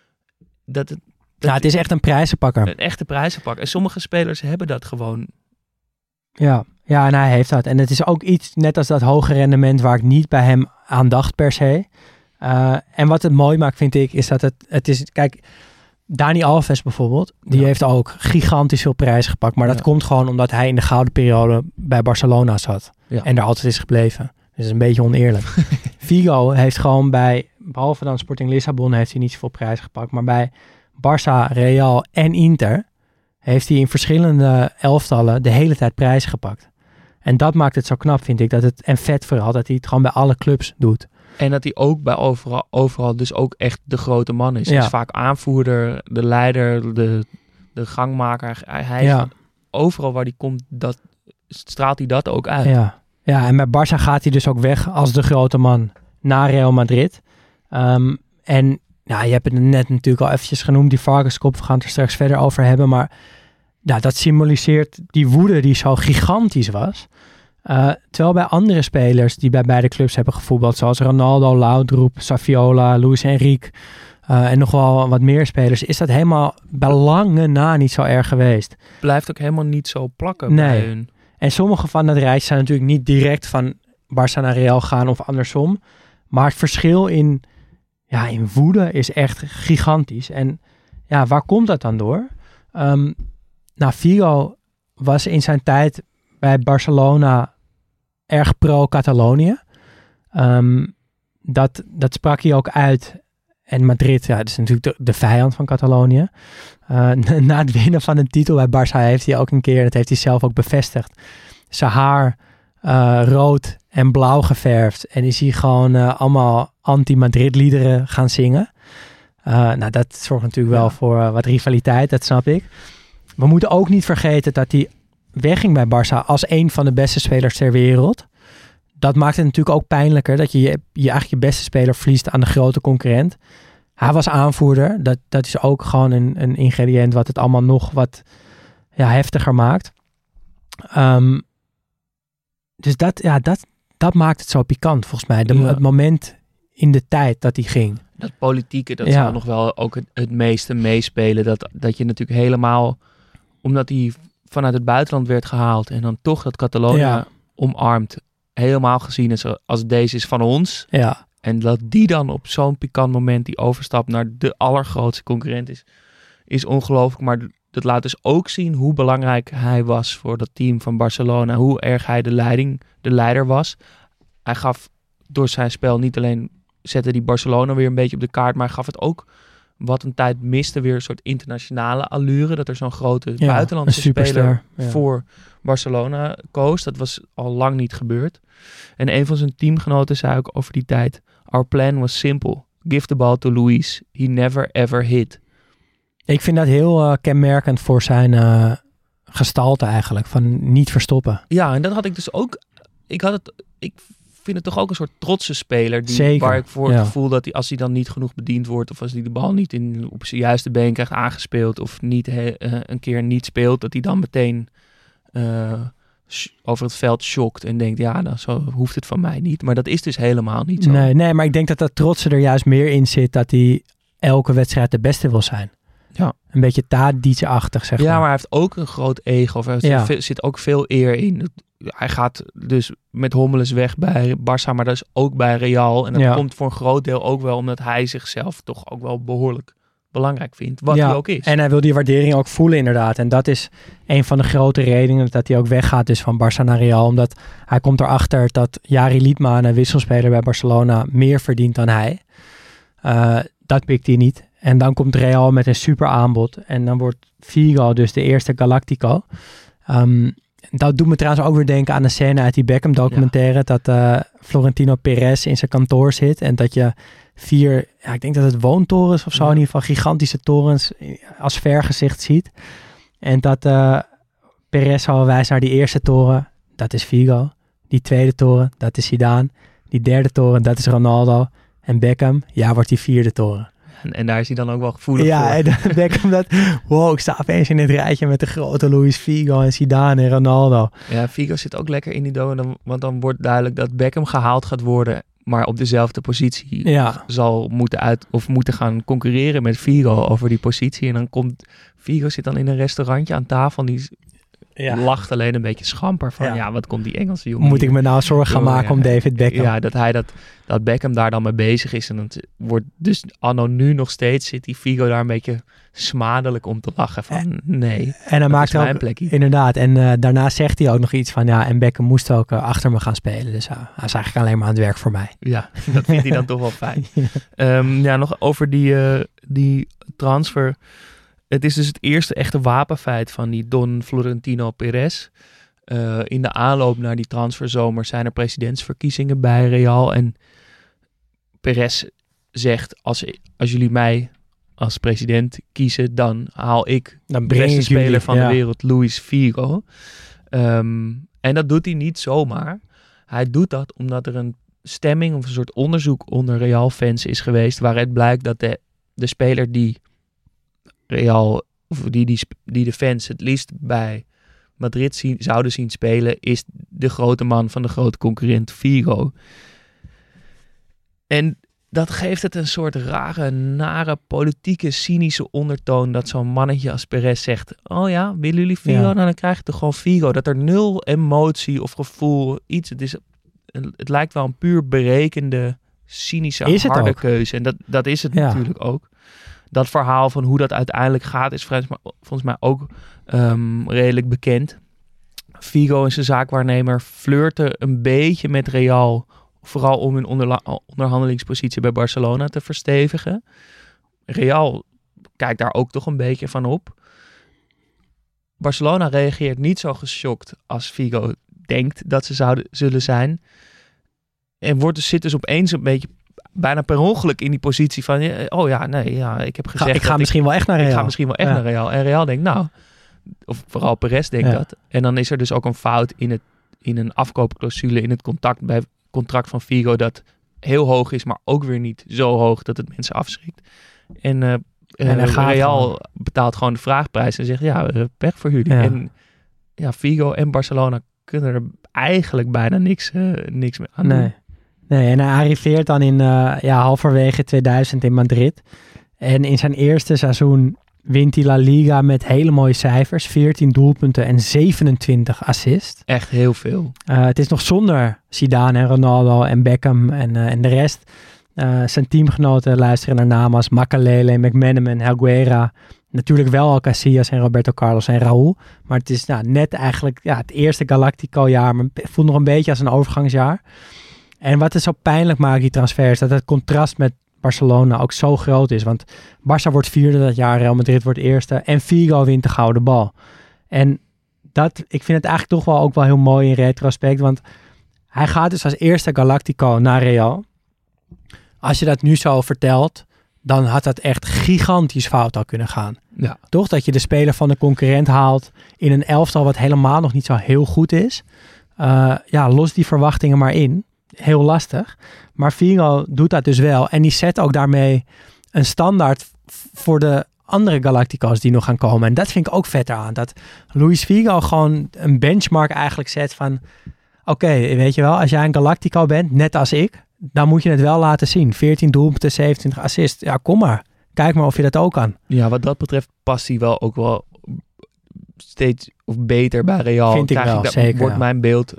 Het is echt een prijzenpakker. Een echte prijzenpakker. En sommige spelers hebben dat gewoon. Ja, en hij heeft dat. En het is ook iets, net als dat hoge rendement, waar ik niet bij hem aan dacht per se. En wat het mooi maakt, vind ik, is dat het is. Kijk, Dani Alves bijvoorbeeld, die heeft ook gigantisch veel prijzen gepakt. Maar dat komt gewoon omdat hij in de gouden periode bij Barcelona zat. Ja. En daar altijd is gebleven. Dus dat is een beetje oneerlijk. Figo heeft gewoon behalve dan Sporting Lissabon, heeft hij niet zoveel prijzen gepakt. Maar bij Barça, Real en Inter heeft hij in verschillende elftallen de hele tijd prijzen gepakt. En dat maakt het zo knap, vind ik. En vet vooral, dat hij het gewoon bij alle clubs doet. En dat hij ook bij overal dus ook echt de grote man is. Hij is vaak aanvoerder, de leider, de gangmaker. Hij overal waar hij komt, straalt hij dat ook uit. Ja, en bij Barça gaat hij dus ook weg als de grote man naar Real Madrid. En je hebt het net natuurlijk al eventjes genoemd, die varkenskop. We gaan het er straks verder over hebben. Maar dat symboliseert die woede die zo gigantisch was. Terwijl bij andere spelers die bij beide clubs hebben gevoetbald, zoals Ronaldo, Laudrup, Saviola, Luis Enrique en nog wel wat meer spelers, is dat helemaal bij lange na niet zo erg geweest. Blijft ook helemaal niet zo plakken bij hun. En sommige van dat reis zijn natuurlijk niet direct van Barça naar Real gaan of andersom. Maar het verschil in woede is echt gigantisch. En waar komt dat dan door? Figo was in zijn tijd bij Barcelona erg pro-Catalonië. Dat sprak hij ook uit. En Madrid, dat is natuurlijk de vijand van Catalonië. Na het winnen van een titel bij Barça heeft hij ook een keer, dat heeft hij zelf ook bevestigd, zijn haar rood en blauw geverfd. En is hij gewoon allemaal anti-Madrid liederen gaan zingen. Dat zorgt natuurlijk wel voor wat rivaliteit, dat snap ik. We moeten ook niet vergeten dat hij wegging bij Barça als een van de beste spelers ter wereld. dat maakt het natuurlijk ook pijnlijker dat je eigenlijk je beste speler verliest aan de grote concurrent. Hij was aanvoerder. Dat is ook gewoon een ingrediënt wat het allemaal nog wat heftiger maakt. Dus dat maakt het zo pikant volgens mij. Het moment in de tijd dat hij ging. Dat politieke, dat zou nog wel ook het meeste meespelen. Dat je natuurlijk helemaal, omdat hij vanuit het buitenland werd gehaald en dan toch dat Catalonië omarmt, helemaal gezien als deze is van ons. Ja. En dat die dan op zo'n pikant moment die overstap naar de allergrootste concurrent is ongelooflijk. Maar dat laat dus ook zien hoe belangrijk hij was voor dat team van Barcelona. Hoe erg hij de leider was. Hij gaf door zijn spel niet alleen, zette die Barcelona weer een beetje op de kaart, maar hij gaf het ook wat een tijd miste, weer een soort internationale allure. Dat er zo'n grote buitenlandse speler voor Barcelona koos. Dat was al lang niet gebeurd. En een van zijn teamgenoten zei ook over die tijd: "Our plan was simple. Give the ball to Luis. He never ever hit." Ik vind dat heel kenmerkend voor zijn gestalte eigenlijk. Van niet verstoppen. Ja, en dat had ik dus ook. Ik vind het toch ook een soort trotse speler. Waar ik voor het gevoel dat hij, als hij dan niet genoeg bediend wordt, of als hij de bal niet op zijn juiste been krijgt aangespeeld, of niet een keer niet speelt, dat hij dan meteen over het veld schokt en denkt, nou, zo hoeft het van mij niet. Maar dat is dus helemaal niet zo. Nee, maar ik denk dat trotse er juist meer in zit, dat hij elke wedstrijd de beste wil zijn. Ja. Een beetje Tadic-achtig, zeg maar. Ja, maar hij heeft ook een groot ego. Er zit ook veel eer in. Hij gaat dus met Hommeles weg bij Barça, maar dat is ook bij Real. En dat komt voor een groot deel ook wel omdat hij zichzelf toch ook wel behoorlijk belangrijk vindt. Wat hij ook is. En hij wil die waardering ook voelen inderdaad. En dat is een van de grote redenen dat hij ook weggaat dus van Barça naar Real. Omdat hij komt erachter dat Jari Liedman, een wisselspeler bij Barcelona, meer verdient dan hij. Dat pikt hij niet. En dan komt Real met een super aanbod. En dan wordt Figo dus de eerste Galactico. Dat doet me trouwens ook weer denken aan de scène uit die Beckham documentaire. Ja. Dat Florentino Perez in zijn kantoor zit. En dat je 4, ik denk dat het woontorens of zo, in ieder geval gigantische torens als vergezicht ziet. En dat Perez al wijst naar die eerste toren. Dat is Figo. Die tweede toren, dat is Zidane. Die derde toren, dat is Ronaldo. En Beckham, wordt die 4e toren. En daar is hij dan ook wel gevoelig voor. Ja, en Beckham ik sta opeens in het rijtje met de grote Luis Figo en Zidane en Ronaldo. Ja, Figo zit ook lekker in die doden, want dan wordt duidelijk dat Beckham gehaald gaat worden, maar op dezelfde positie zal moeten gaan concurreren met Figo over die positie. En dan komt Figo zit dan in een restaurantje aan tafel en die lacht alleen een beetje schamper van, wat komt die Engelse jongen Moet ik me nou zorgen gaan maken om David Beckham? Ja, dat Beckham daar dan mee bezig is. En dat wordt dus anno nu nog steeds zit die Figo daar een beetje smadelijk om te lachen van nee. En hij maakt ook, plekje. Inderdaad. En daarna zegt hij ook nog iets van en Beckham moest ook achter me gaan spelen. Dus hij is eigenlijk alleen maar aan het werk voor mij. Ja, dat vindt hij dan toch wel fijn. Nog over die transfer. Het is dus het eerste echte wapenfeit van die Don Florentino Perez. In de aanloop naar die transferzomer zijn er presidentsverkiezingen bij Real. En Perez zegt, als jullie mij als president kiezen, dan haal ik de beste speler van de wereld, Luis Figo. En dat doet hij niet zomaar. Hij doet dat omdat er een stemming of een soort onderzoek onder Real-fans is geweest, waaruit blijkt dat de speler die Real, of die de fans het liefst bij Madrid zouden zien spelen, is de grote man van de grote concurrent Figo. En dat geeft het een soort rare, nare, politieke, cynische ondertoon dat zo'n mannetje als Perez zegt, willen jullie Figo? Nou, dan krijg je toch gewoon Figo. Dat er nul emotie of gevoel, het lijkt wel een puur berekende, cynische, harde keuze. En dat is het natuurlijk ook. Dat verhaal van hoe dat uiteindelijk gaat is volgens mij ook redelijk bekend. Figo en zijn zaakwaarnemer flirten een beetje met Real, vooral om hun onderhandelingspositie bij Barcelona te verstevigen. Real kijkt daar ook toch een beetje van op. Barcelona reageert niet zo geschokt als Figo denkt dat ze zullen zijn. En zit dus opeens een beetje bijna per ongeluk in die positie van, ik heb gezegd ik ga misschien wel echt naar Real. Ik ga misschien wel echt naar Real. En Real denkt, of vooral Perez denkt dat. En dan is er dus ook een fout in een afkoopclausule in het contract van Figo dat heel hoog is, maar ook weer niet zo hoog dat het mensen afschrikt. En Real betaalt gewoon de vraagprijs en zegt pech voor jullie. Ja. En Figo en Barcelona kunnen er eigenlijk bijna niks meer aan doen. Nee, en hij arriveert dan in halverwege 2000 in Madrid. En in zijn eerste seizoen wint hij La Liga met hele mooie cijfers. 14 doelpunten en 27 assists. Echt heel veel. Het is nog zonder Zidane en Ronaldo en Beckham en de rest. Zijn teamgenoten luisteren naar namen als Makelele, McManaman, Helguera. Natuurlijk wel al Casillas en Roberto Carlos en Raúl. Maar het is net eigenlijk het eerste Galactico-jaar. Maar het voelt nog een beetje als een overgangsjaar. En wat het zo pijnlijk maakt, die transfers, dat het contrast met Barcelona ook zo groot is. Want Barça wordt vierde dat jaar, Real Madrid wordt eerste. En Figo wint de gouden bal. En ik vind het eigenlijk toch wel ook wel heel mooi in retrospect. Want hij gaat dus als eerste Galactico naar Real. Als je dat nu zo vertelt, dan had dat echt gigantisch fout al kunnen gaan. Ja. Toch? Dat je de speler van de concurrent haalt in een elftal wat helemaal nog niet zo heel goed is. Los die verwachtingen maar in. Heel lastig. Maar Figo doet dat dus wel. En die zet ook daarmee een standaard voor de andere Galactico's die nog gaan komen. En dat vind ik ook vet aan. Dat Luis Figo gewoon een benchmark eigenlijk zet van... Oké, weet je wel, als jij een Galactico bent, net als ik, dan moet je het wel laten zien. 14 doelpunten, 27 assists. Ja, kom maar. Kijk maar of je dat ook kan. Ja, wat dat betreft past hij wel ook wel steeds of beter bij Real. Vind ik wel, zeker. Wordt mijn beeld...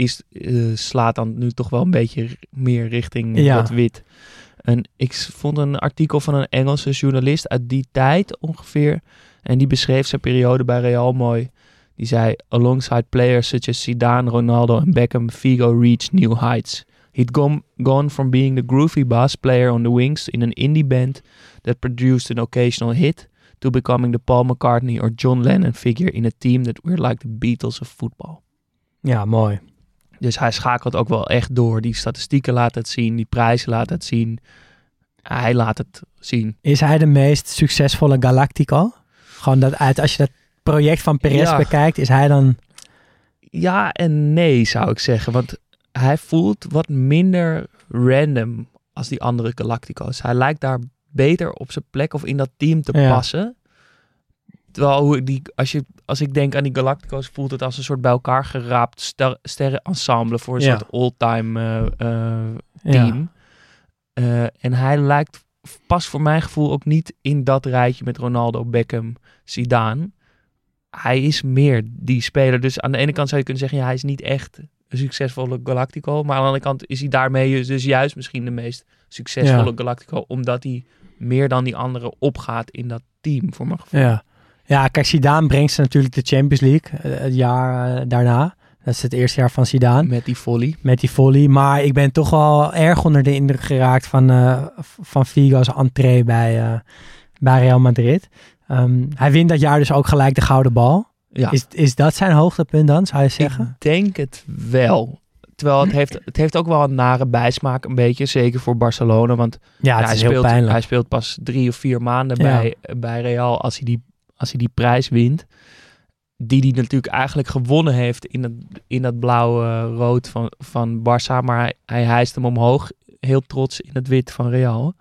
slaat dan nu toch wel een beetje meer richting dat wit. En ik vond een artikel van een Engelse journalist uit die tijd ongeveer. En die beschreef zijn periode bij Real mooi. Die zei, alongside players such as Zidane, Ronaldo en Beckham, Figo reached new heights. He'd gone from being the groovy bass player on the wings in an indie band that produced an occasional hit to becoming the Paul McCartney or John Lennon figure in a team that were like the Beatles of football. Ja, mooi. Dus hij schakelt ook wel echt door. Die statistieken laten het zien, die prijzen laten het zien. Hij laat het zien. Is hij de meest succesvolle Galactico? Gewoon als je dat project van Perez bekijkt, is hij dan... Ja en nee, zou ik zeggen. Want hij voelt wat minder random als die andere Galactico's. Hij lijkt daar beter op zijn plek of in dat team te passen. Terwijl als ik denk aan die Galactico's, voelt het als een soort bij elkaar geraapt sterrenensemble voor een soort all-time team. En hij past voor mijn gevoel ook niet in dat rijtje met Ronaldo, Beckham, Zidane. Hij is meer die speler. Dus aan de ene kant zou je kunnen zeggen, hij is niet echt een succesvolle Galactico. Maar aan de andere kant is hij daarmee dus juist misschien de meest succesvolle Galactico. Omdat hij meer dan die anderen opgaat in dat team, voor mijn gevoel. Ja, kijk, Zidane brengt ze natuurlijk de Champions League het jaar daarna. Dat is het eerste jaar van Zidane. Met die volley. Maar ik ben toch wel erg onder de indruk geraakt van Figo's entree bij Real Madrid. Hij wint dat jaar dus ook gelijk de gouden bal. Ja. Is dat zijn hoogtepunt dan, zou je zeggen? Ik denk het wel. Terwijl het heeft ook wel een nare bijsmaak een beetje. Zeker voor Barcelona. Want hij speelt pas 3 of 4 maanden bij Real als hij die prijs wint. Die hij natuurlijk eigenlijk gewonnen heeft in dat blauwe rood van Barça. Maar hij hijst hem omhoog. Heel trots in het wit van Real.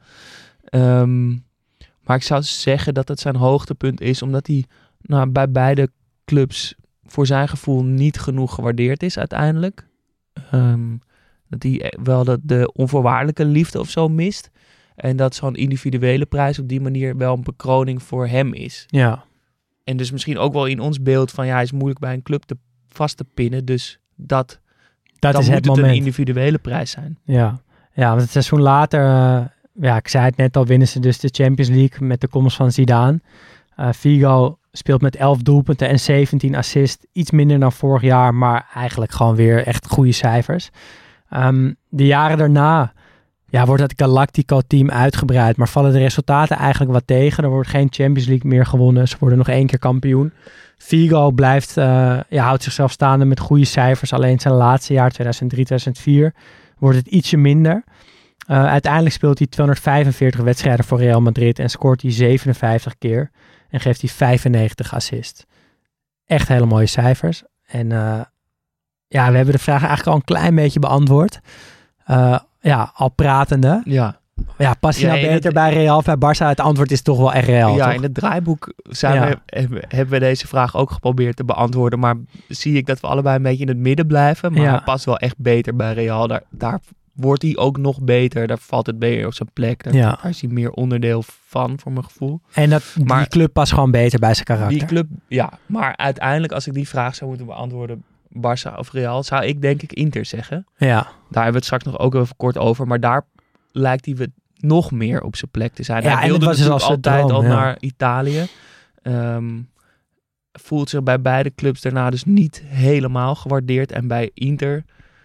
Maar ik zou zeggen dat het zijn hoogtepunt is. Omdat hij bij beide clubs voor zijn gevoel niet genoeg gewaardeerd is uiteindelijk. Dat hij wel de onvoorwaardelijke liefde of zo mist. En dat zo'n individuele prijs op die manier wel een bekroning voor hem is. Ja. En dus misschien ook wel in ons beeld van hij is moeilijk bij een club vast te pinnen. Dus dat is moet het een individuele prijs zijn. Ja, want het seizoen later, ik zei het net al, winnen ze dus de Champions League met de komst van Zidane. Figo speelt met 11 doelpunten en 17 assists. Iets minder dan vorig jaar, maar eigenlijk gewoon weer echt goede cijfers. De jaren daarna wordt het Galactico-team uitgebreid, maar vallen de resultaten eigenlijk wat tegen. Er wordt geen Champions League meer gewonnen. Ze worden nog 1 keer kampioen. Figo houdt zichzelf staande met goede cijfers. Alleen zijn laatste jaar, 2003-2004, wordt het ietsje minder. Uiteindelijk speelt hij 245 wedstrijden voor Real Madrid en scoort hij 57 keer. En geeft hij 95 assists. Echt hele mooie cijfers. En Ja, we hebben de vraag eigenlijk al een klein beetje beantwoord. Al pratende. Ja. Ja, past hij beter bij Real of bij Barça? Het antwoord is toch wel echt Real, Ja, toch? in het draaiboek hebben we deze vraag ook geprobeerd te beantwoorden. Maar zie ik dat we allebei een beetje in het midden blijven. Maar hij past wel echt beter bij Real. Daar wordt hij ook nog beter. Daar valt het beter op zijn plek. Daar is hij meer onderdeel van, voor mijn gevoel. En die club past gewoon beter bij zijn karakter. Die club, ja. Maar uiteindelijk, als ik die vraag zou moeten beantwoorden, Barça of Real, zou ik denk ik Inter zeggen. Ja. Daar hebben we het straks nog ook even kort over. Maar daar lijkt hij nog meer op zijn plek te zijn. Ja, hij wilde natuurlijk altijd droom, al naar Italië. Voelt zich bij beide clubs daarna dus niet helemaal gewaardeerd. En bij Inter,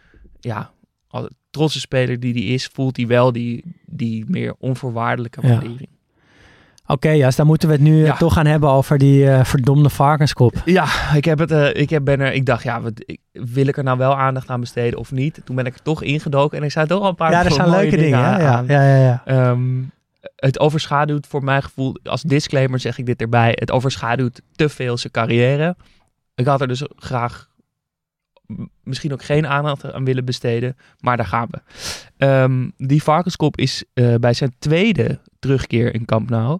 als trotse speler die hij is, voelt hij wel die meer onvoorwaardelijke waardering. Oké, Jas, dan moeten we het nu toch gaan hebben over die verdomde varkenskop. Ja, ik dacht, wil ik er nou wel aandacht aan besteden of niet? Toen ben ik er toch ingedoken en ik zei toch al een paar er zijn leuke dingen aan. Ja. Het overschaduwt voor mijn gevoel, als disclaimer zeg ik dit erbij, het overschaduwt te veel zijn carrière. Ik had er dus graag misschien ook geen aandacht aan willen besteden, maar daar gaan we. Die varkenskop is bij zijn tweede terugkeer in Camp Nou.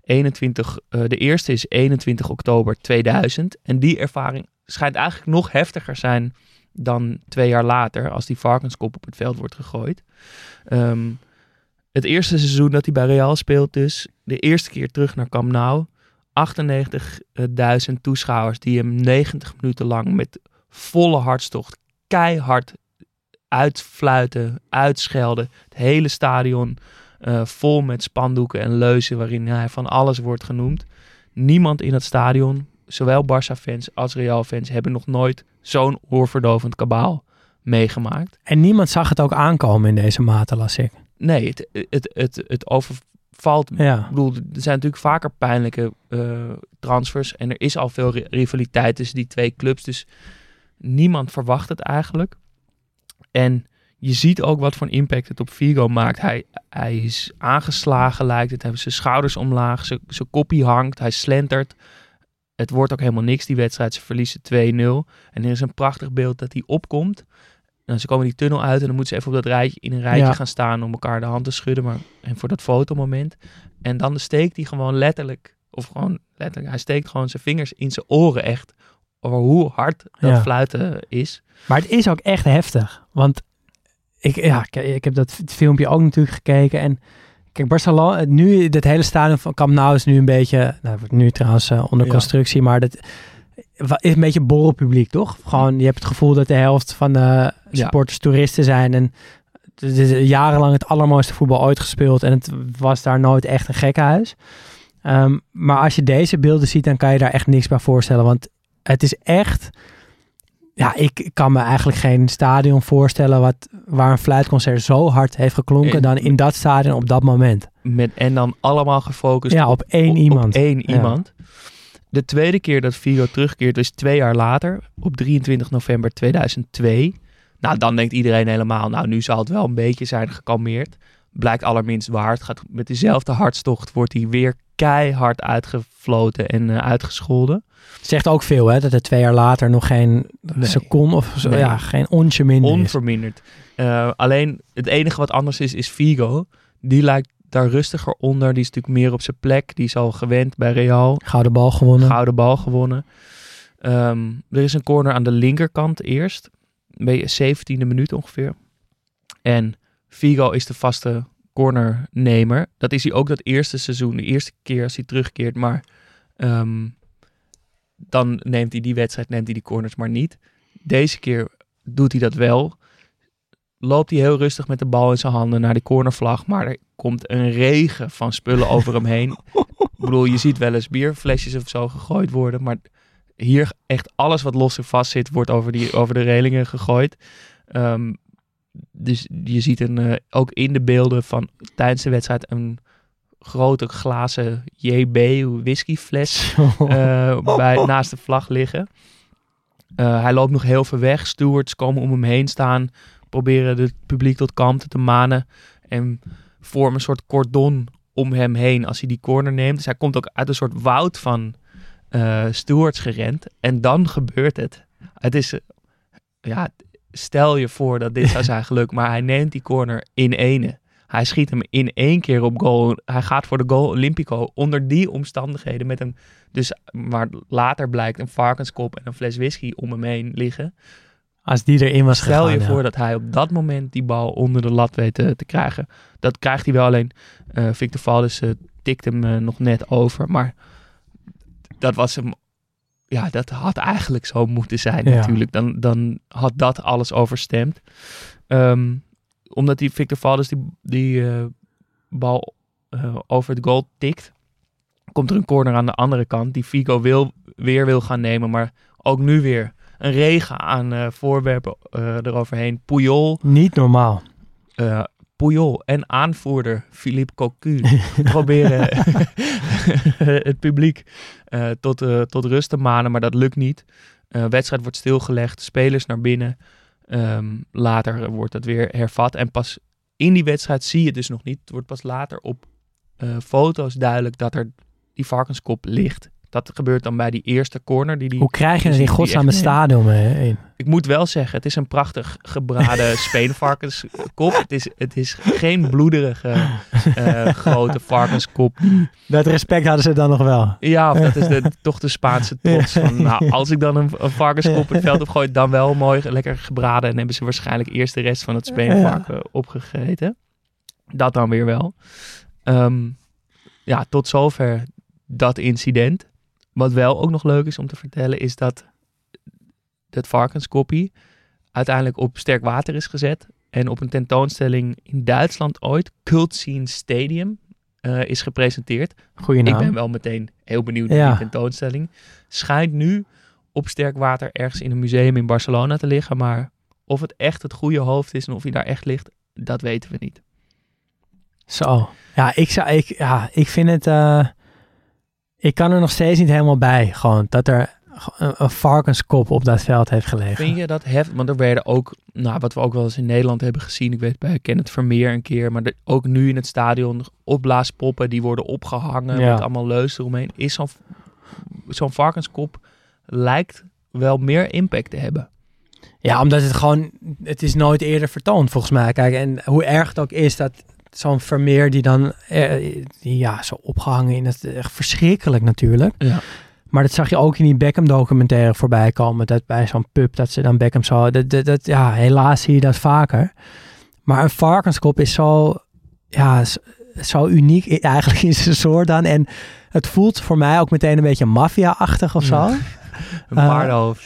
De eerste is 21 oktober 2000. En die ervaring schijnt eigenlijk nog heftiger zijn dan 2 jaar later, als die varkenskop op het veld wordt gegooid. Het eerste seizoen dat hij bij Real speelt dus, de eerste keer terug naar Camp Nou. 98.000 toeschouwers die hem 90 minuten lang met volle hartstocht keihard uitfluiten, uitschelden. Het hele stadion vol met spandoeken en leuzen waarin hij van alles wordt genoemd. Niemand in het stadion, zowel Barça-fans als Real-fans, hebben nog nooit zo'n oorverdovend kabaal meegemaakt. En niemand zag het ook aankomen in deze mate, las ik. Nee, het overvalt. Ja. Ik bedoel, er zijn natuurlijk vaker pijnlijke transfers en er is al veel rivaliteit tussen die twee clubs, dus niemand verwacht het eigenlijk. En je ziet ook wat voor impact het op Figo maakt. Hij is aangeslagen, lijkt het. Hij heeft zijn schouders omlaag, zijn koppie hangt, hij slentert. Het wordt ook helemaal niks, die wedstrijd. Ze verliezen 2-0. En er is een prachtig beeld dat hij opkomt. En ze komen die tunnel uit en dan moeten ze even op dat rijtje, in een rijtje gaan staan om elkaar de hand te schudden. En voor dat fotomoment. En dan steekt hij gewoon letterlijk, hij steekt gewoon zijn vingers in zijn oren echt. Over hoe hard dat fluiten is. Maar het is ook echt heftig. Want ik heb dat filmpje ook natuurlijk gekeken. En kijk, Barcelona, nu het hele stadion van Camp Nou is nu een beetje, wordt nu trouwens onder constructie, maar dat is een beetje borrelpubliek, toch? Gewoon, je hebt het gevoel dat de helft van de supporters toeristen zijn. En het is jarenlang het allermooiste voetbal ooit gespeeld. En het was daar nooit echt een gekkenhuis. Maar als je deze beelden ziet, dan kan je daar echt niks bij voorstellen. Want het is echt... Ja, ik kan me eigenlijk geen stadion voorstellen waar een fluitconcert zo hard heeft geklonken dan in dat stadion op dat moment. En dan allemaal gefocust op één iemand. De tweede keer dat Figo terugkeert is 2 jaar later, op 23 november 2002. Nou, dan denkt iedereen helemaal, nu zal het wel een beetje zijn gekalmeerd. Blijkt allerminst waar. Het gaat met dezelfde hartstocht, wordt hij weer keihard uitgefloten en uitgescholden. Zegt ook veel, hè, dat het 2 jaar later nog geen seconde of zo, geen onsje minder onverminderd. Alleen het enige wat anders is Figo. Die lijkt daar rustiger onder. Die is natuurlijk meer op zijn plek. Die is al gewend bij Real. Gouden bal gewonnen. Er is een corner aan de linkerkant eerst. Een beetje 17e minuut ongeveer. En Figo is de vaste cornernemer. Dat is hij ook dat eerste seizoen. De eerste keer als hij terugkeert. Maar dan neemt hij die corners maar niet. Deze keer doet hij dat wel. Loopt hij heel rustig met de bal in zijn handen naar die cornervlag. Maar er komt een regen van spullen over hem heen. Ik bedoel, je ziet wel eens bierflesjes of zo gegooid worden. Maar hier echt alles wat los en vast zit, wordt over de relingen gegooid. Dus je ziet ook in de beelden van tijdens de wedstrijd een grote glazen JB whiskyfles naast de vlag liggen. Hij loopt nog heel ver weg. Stewards komen om hem heen staan. Proberen het publiek tot kalmte te manen. En vormen een soort cordon om hem heen als hij die corner neemt. Dus hij komt ook uit een soort woud van stewards gerend. En dan gebeurt het. Het is stel je voor dat dit zou zijn gelukt, maar hij neemt die corner in ene. Hij schiet hem in 1 keer op goal. Hij gaat voor de goal Olympico onder die omstandigheden met hem. Dus waar later blijkt een varkenskop en een fles whisky om hem heen liggen. Als die erin was gegaan. Stel je voor dat hij op dat moment die bal onder de lat weet te krijgen. Dat krijgt hij wel, alleen Victor Valdes tikt hem nog net over. Maar dat was hem. Ja, dat had eigenlijk zo moeten zijn natuurlijk. Dan had dat alles overstemd. Omdat die Victor Valdes die bal over het goal tikt, komt er een corner aan de andere kant die Figo wil gaan nemen, maar ook nu weer een regen aan voorwerpen eroverheen. Puyol. Niet normaal. Puyol en aanvoerder Philippe Cocu proberen het publiek tot rust te manen, maar dat lukt niet. Wedstrijd wordt stilgelegd, spelers naar binnen. Later wordt het weer hervat en pas in die wedstrijd zie je dus nog niet. Het wordt pas later op foto's duidelijk dat er die varkenskop ligt. Dat gebeurt dan bij die eerste corner. Hoe krijg je het in godsnaam het stadion heen? Ik moet wel zeggen, het is een prachtig gebraden speenvarkenskop. Het is geen bloederige grote varkenskop. Dat respect hadden ze dan nog wel. Ja, of dat is toch de Spaanse trots. Van, nou, als ik dan een varkenskop het veld opgooi, dan wel mooi lekker gebraden. En hebben ze waarschijnlijk eerst de rest van het speenvarken opgegeten. Dat dan weer wel. Tot zover dat incident. Wat wel ook nog leuk is om te vertellen, is dat varkenskoppie uiteindelijk op sterk water is gezet. En op een tentoonstelling in Duitsland ooit, Kultscene Stadium, is gepresenteerd. Goeie naam. Ik ben wel meteen heel benieuwd naar die tentoonstelling. Schijnt nu op sterk water ergens in een museum in Barcelona te liggen. Maar of het echt het goede hoofd is en of hij daar echt ligt, dat weten we niet. Zo. Ja, ik vind het... Ik kan er nog steeds niet helemaal bij. Gewoon dat er een varkenskop op dat veld heeft gelegen. Vind je dat heftig? Want er werden ook, wat we ook wel eens in Nederland hebben gezien. Ik weet bij Kenneth Vermeer een keer. Maar ook nu in het stadion opblaaspoppen die worden opgehangen. Met allemaal leus eromheen. Is zo'n varkenskop lijkt wel meer impact te hebben. Ja, omdat het is nooit eerder vertoond volgens mij. Kijk, en hoe erg het ook is dat zo'n Vermeer die dan zo opgehangen in het echt verschrikkelijk natuurlijk. Ja. Maar dat zag je ook in die Beckham documentaire voorbij komen. Dat bij zo'n pub dat ze dan Beckham zo... helaas zie je dat vaker. Maar een varkenskop is zo uniek eigenlijk in zijn soort dan. En het voelt voor mij ook meteen een beetje maffia-achtig of zo. Een paardenhoofd.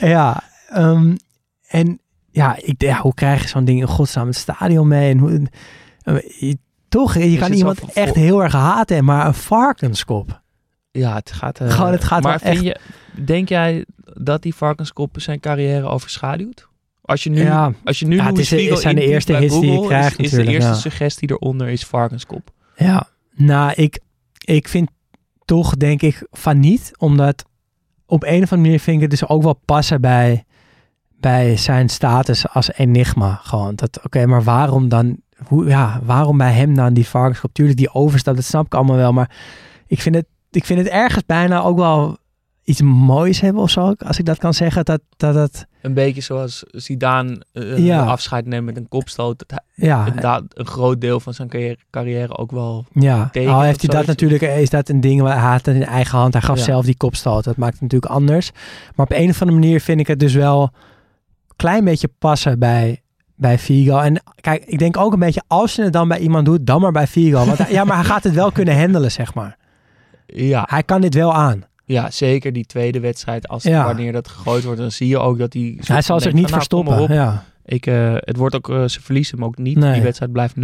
Hoe krijg je zo'n ding in godsnaam het stadion mee? En je kan iemand echt heel erg haten, maar een varkenskop. Ja, het gaat maar echt... Denk jij dat die varkenskop zijn carrière overschaduwt? Als je nu Luis Figo zijn de eerste hits Google, die je krijgt is de eerste suggestie eronder is varkenskop. Ja, ik vind toch denk ik van niet, omdat op een of andere manier vind ik het dus ook wel passen bij zijn status als enigma. Gewoon maar waarom dan? Waarom bij hem dan die varkenskop? Tuurlijk, die overstap, dat snap ik allemaal wel. Maar ik vind het ergens bijna ook wel iets moois hebben of zo. Als ik dat kan zeggen. Dat een beetje zoals Zidane afscheid neemt met een kopstoot. Inderdaad een groot deel van zijn carrière ook wel al heeft hij dat natuurlijk. Is dat een ding waar hij had het in eigen hand. Hij gaf zelf die kopstoot. Dat maakt het natuurlijk anders. Maar op een of andere manier vind ik het dus wel een klein beetje passen bij Figo. En kijk, ik denk ook een beetje, als je het dan bij iemand doet, dan maar bij Figo. Want maar hij gaat het wel kunnen handelen, zeg maar. Ja. Hij kan dit wel aan. Ja, zeker die tweede wedstrijd. Wanneer dat gegooid wordt, dan zie je ook dat hij zal zich niet verstoppen. Ja. Het wordt ook, ze verliezen hem ook niet. Nee. Die wedstrijd blijft 0-0.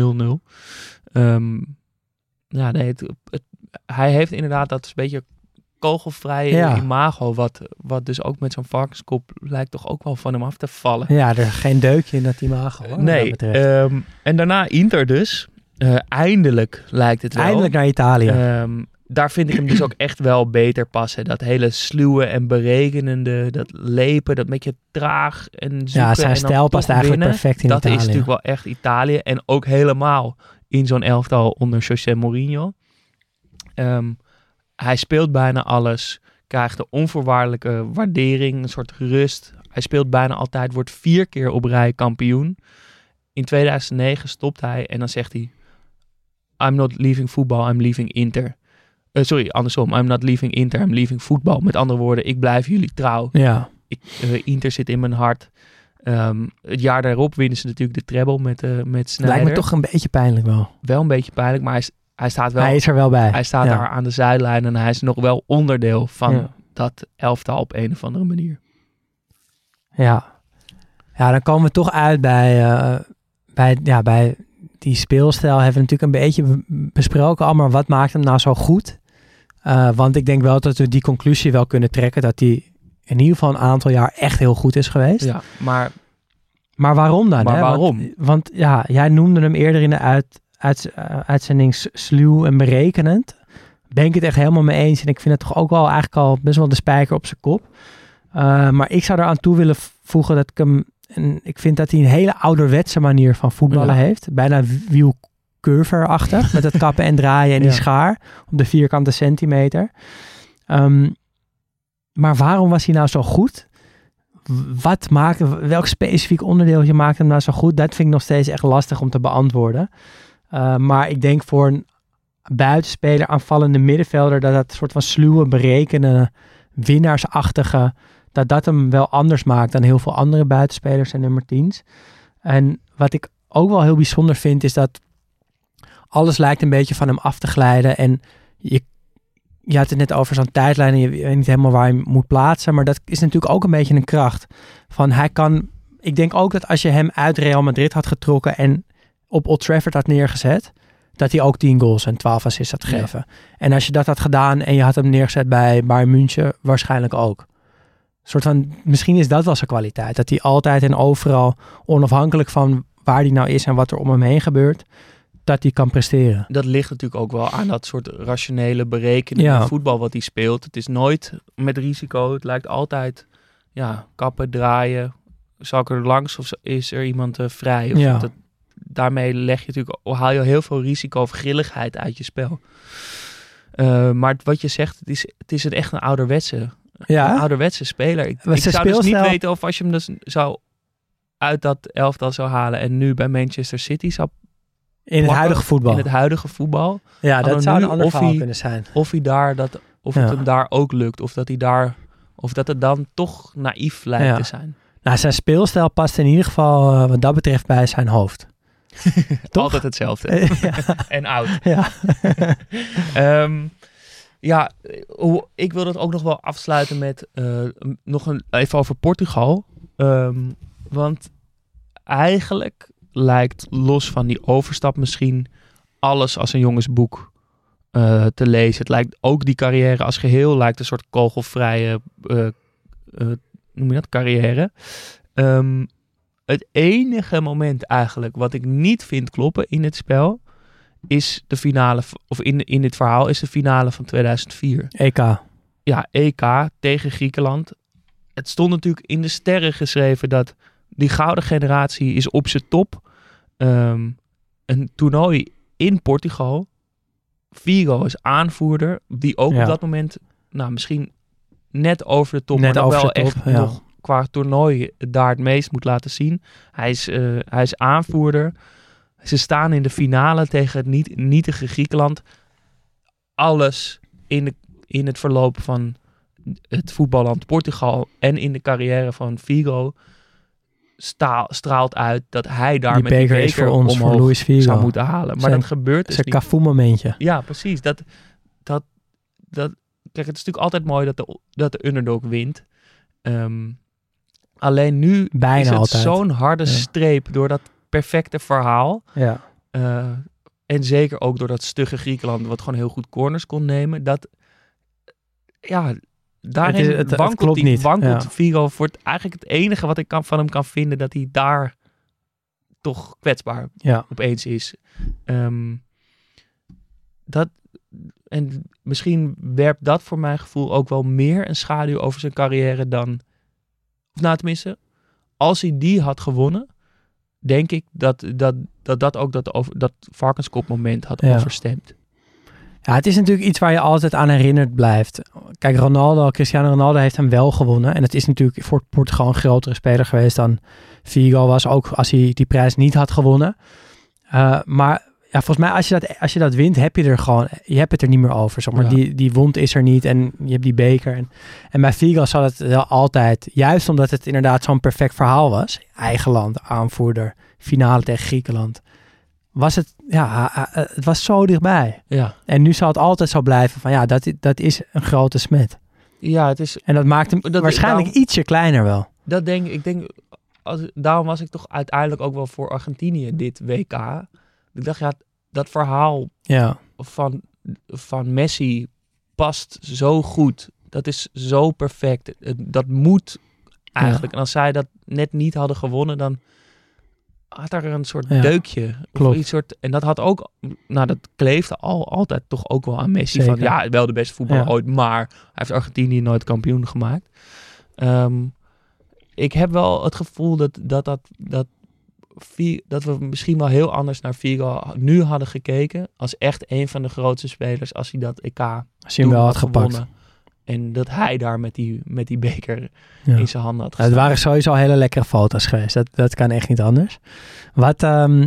Hij heeft inderdaad dat een beetje kogelvrije imago, wat dus ook met zo'n varkenskop lijkt toch ook wel van hem af te vallen. Ja, er is geen deukje in dat imago. Hoor, nee, en daarna Inter dus. Eindelijk lijkt het wel. Eindelijk naar Italië. Daar vind ik hem dus ook echt wel beter passen. Dat hele sluwe en berekenende, dat lepen, dat beetje traag en zoeken. Ja, zijn stijl past eigenlijk perfect in dat Italië. Dat is natuurlijk wel echt Italië. En ook helemaal in zo'n elftal onder José Mourinho. Hij speelt bijna alles, krijgt de onvoorwaardelijke waardering, een soort rust, Hij speelt bijna altijd, wordt 4 keer op rij kampioen. In 2009 stopt hij en dan zegt hij... I'm not leaving voetbal, I'm leaving Inter. Andersom. I'm not leaving Inter, I'm leaving voetbal. Met andere woorden, ik blijf jullie trouw. Ja. Inter zit in mijn hart. Het jaar daarop winnen ze natuurlijk de treble met Sneijder. Lijkt me toch een beetje pijnlijk wel. Wel een beetje pijnlijk, maar hij staat wel... Hij is er wel bij. Hij staat daar aan de zijlijn en hij is nog wel onderdeel van dat elftal op een of andere manier. Ja, dan komen we toch uit bij die speelstijl. Hebben we natuurlijk een beetje besproken al, maar wat maakt hem nou zo goed? Want ik denk wel dat we die conclusie wel kunnen trekken dat hij in ieder geval een aantal jaar echt heel goed is geweest. Ja, maar waarom dan? Maar waarom? Want jij noemde hem eerder in de uitzending sluw en berekenend. Ben ik het echt helemaal mee eens. En ik vind het toch ook wel eigenlijk al best wel de spijker op zijn kop. Maar ik zou eraan toe willen voegen dat ik hem... ik vind dat hij een hele ouderwetse manier van voetballen heeft. Bijna wielcurver-achtig. Met het kappen en draaien en die schaar op de vierkante centimeter. Maar waarom was hij nou zo goed? Welk specifiek onderdeeltje maakt hem nou zo goed? Dat vind ik nog steeds echt lastig om te beantwoorden. Maar ik denk voor een buitenspeler, aanvallende middenvelder, dat soort van sluwe, berekenen, winnaarsachtige, dat hem wel anders maakt dan heel veel andere buitenspelers en nummer 10's. En wat ik ook wel heel bijzonder vind, is dat alles lijkt een beetje van hem af te glijden. En je had het net over zo'n tijdlijn en je weet niet helemaal waar je moet plaatsen. Maar dat is natuurlijk ook een beetje een kracht. Ik denk ook dat als je hem uit Real Madrid had getrokken en op Old Trafford had neergezet, dat hij ook 10 goals en 12 assists had gegeven. Ja. En als je dat had gedaan en je had hem neergezet bij Bayern München, waarschijnlijk ook. Misschien is dat wel zijn kwaliteit. Dat hij altijd en overal, onafhankelijk van waar hij nou is en wat er om hem heen gebeurt, dat hij kan presteren. Dat ligt natuurlijk ook wel aan dat soort rationele berekeningen voetbal wat hij speelt. Het is nooit met risico. Het lijkt altijd kappen, draaien. Zal ik er langs of is er iemand vrij? Of daarmee haal je heel veel risico of grilligheid uit je spel. Maar wat je zegt, het is echt een ouderwetse speler. Ik zou dus niet weten of als je hem dus zou uit dat elftal zou halen en nu bij Manchester City zou in het huidige voetbal. Ja, dat zou een ander verhaal kunnen zijn. Of het hem daar ook lukt. Of dat het dan toch naïef lijkt te zijn. Nou, zijn speelstijl past in ieder geval wat dat betreft bij zijn hoofd. Altijd hetzelfde. En oud. Ja. Ik wil dat ook nog wel afsluiten met even over Portugal. Want eigenlijk lijkt los van die overstap misschien alles als een jongensboek te lezen. Het lijkt ook die carrière als geheel lijkt een soort kogelvrije noem je dat, carrière. Het enige moment eigenlijk wat ik niet vind kloppen in het spel is de finale, of in dit verhaal is de finale van 2004. EK. Ja, EK tegen Griekenland. Het stond natuurlijk in de sterren geschreven dat die gouden generatie is op zijn top. Een toernooi in Portugal. Figo is aanvoerder, die ook op dat moment, misschien net over de top, maar nog wel echt nog qua toernooi daar het meest moet laten zien. Hij is aanvoerder. Ze staan in de finale tegen het nietige Griekenland. Alles in het verloop van het voetballand Portugal en in de carrière van Figo straalt uit dat hij daar met die beker voor ons, voor Luis Figo zou moeten halen. Maar dat gebeurt dus niet. Zijn Cafu-momentje. Ja, precies. Kijk, het is natuurlijk altijd mooi dat de underdog wint. Alleen nu bijna is het altijd zo'n harde streep door dat perfecte verhaal. Ja. En zeker ook door dat stugge Griekenland, wat gewoon heel goed corners kon nemen. Daarin wankelt Figo voor eigenlijk het enige wat ik van hem kan vinden, dat hij daar toch kwetsbaar opeens is. En misschien werpt dat voor mijn gevoel ook wel meer een schaduw over zijn carrière dan, tenminste, als hij die had gewonnen, denk ik dat ook dat Varkenskop moment had overstemd. Ja, het is natuurlijk iets waar je altijd aan herinnerd blijft. Kijk, Cristiano Ronaldo heeft hem wel gewonnen. En het is natuurlijk voor Portugal een grotere speler geweest dan Figo was. Ook als hij die prijs niet had gewonnen. Maar ja, volgens mij als je dat wint, heb je het er niet meer over. Zeg maar. Ja. Die wond is er niet en je hebt die beker. En bij Figo zat het wel altijd, juist omdat het inderdaad zo'n perfect verhaal was. Eigen land, aanvoerder, finale tegen Griekenland. Was het, het was zo dichtbij. Ja. En nu zal het altijd zo blijven van dat is een grote smet. Ja, het is... En dat maakt hem waarschijnlijk ietsje kleiner wel. Dat ik denk, daarom was ik toch uiteindelijk ook wel voor Argentinië dit WK. Ik dacht, dat verhaal van Messi past zo goed. Dat is zo perfect. Dat moet eigenlijk. Ja. En als zij dat net niet hadden gewonnen, dan had er een soort deukje. Of iets soort, en dat had ook, dat kleefde altijd toch ook wel aan Messi. Zeker. Van wel de beste voetballer ooit, maar hij heeft Argentinië nooit kampioen gemaakt. Ik heb wel het gevoel dat we misschien wel heel anders naar Figo nu hadden gekeken als echt een van de grootste spelers als hij dat EK als hij hem wel had gepakt. En dat hij daar met die beker in zijn handen had gestaan. Het waren sowieso hele lekkere foto's geweest. Dat kan echt niet anders. Wat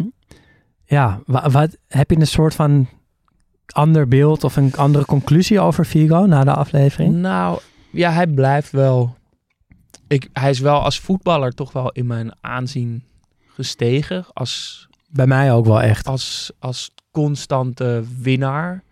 heb je een soort van ander beeld of een andere conclusie over Figo na de aflevering? Nou, ja, hij blijft wel... Hij is wel als voetballer toch wel in mijn aanzien gestegen. Bij mij ook wel echt. Als constante winnaar.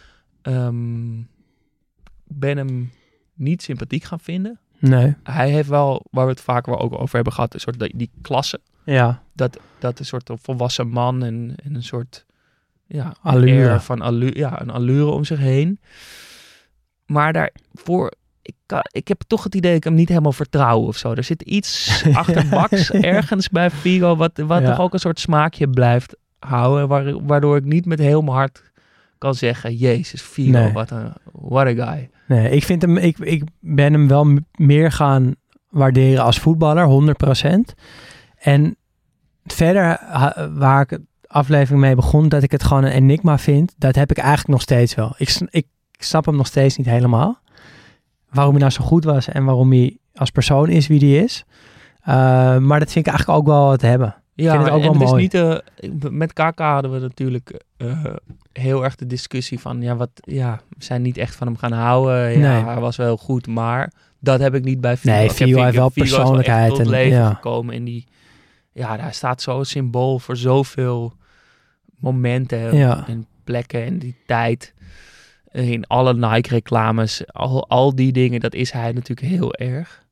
Ben hem niet sympathiek gaan vinden. Nee. Hij heeft wel, waar we het vaker ook over hebben gehad, een soort die klasse. Ja. Dat een soort volwassen man en een soort allure. Een allure om zich heen. Maar daarvoor... Ik heb toch het idee dat ik hem niet helemaal vertrouw of zo. Er zit iets achterbaks ergens bij Figo wat toch ook een soort smaakje blijft houden. Waardoor ik niet met heel mijn hart kan zeggen, Jezus, Figo, nee. what a guy. Nee, ik ben hem wel meer gaan waarderen als voetballer, 100%. En verder, waar ik de aflevering mee begon, dat ik het gewoon een enigma vind, dat heb ik eigenlijk nog steeds wel. Ik snap hem nog steeds niet helemaal. Waarom hij nou zo goed was en waarom hij als persoon is wie hij is. Maar dat vind ik eigenlijk ook wel wat hebben. Ja, vind het ook wel mooi. Met KK hadden we natuurlijk heel erg de discussie van... we zijn niet echt van hem gaan houden. Ja, hij was wel goed, maar dat heb ik niet bij Figo. Nee, Figo heeft wel persoonlijkheid. Figo is wel echt tot leven gekomen. En hij staat zo symbool voor zoveel momenten en plekken en die tijd... In alle Nike-reclames, al die dingen, dat is hij natuurlijk heel erg.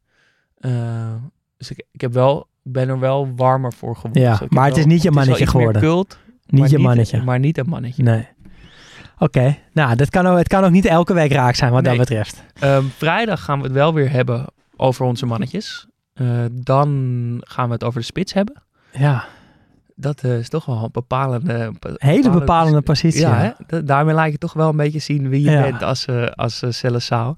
Dus ik ben er wel warmer voor geworden. Ja, maar het is niet je mannetje geworden. Het is wel iets meer cult, niet je mannetje. Maar niet een mannetje. Nee. Oké, nou, het kan ook niet elke week raak zijn wat dat betreft. Vrijdag gaan we het wel weer hebben over onze mannetjes. Dan gaan we het over de spits hebben. Ja. Dat is toch wel een bepalende positie. Ja, daarmee laat je toch wel een beetje zien wie je bent als Seleção.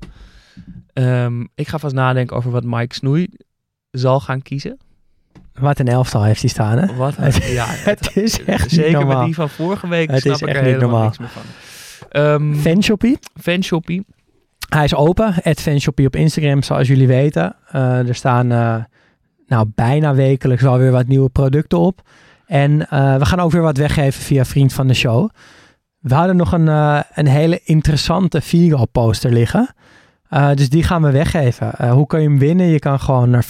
Ik ga vast nadenken over wat Mike Snoei zal gaan kiezen. Wat een elftal heeft hij staan, hè? Het is echt zeker niet normaal. Met die van vorige week het snap is ik echt er niet helemaal normaal. niks meer van. Fanshoppie. Hij is open. @fanshoppie op Instagram, zoals jullie weten. Er staan bijna wekelijks wel weer wat nieuwe producten op. En we gaan ook weer wat weggeven via Vriend van de Show. We hadden nog een hele interessante Figo poster liggen. Dus die gaan we weggeven. Hoe kun je hem winnen? Je kan gewoon naar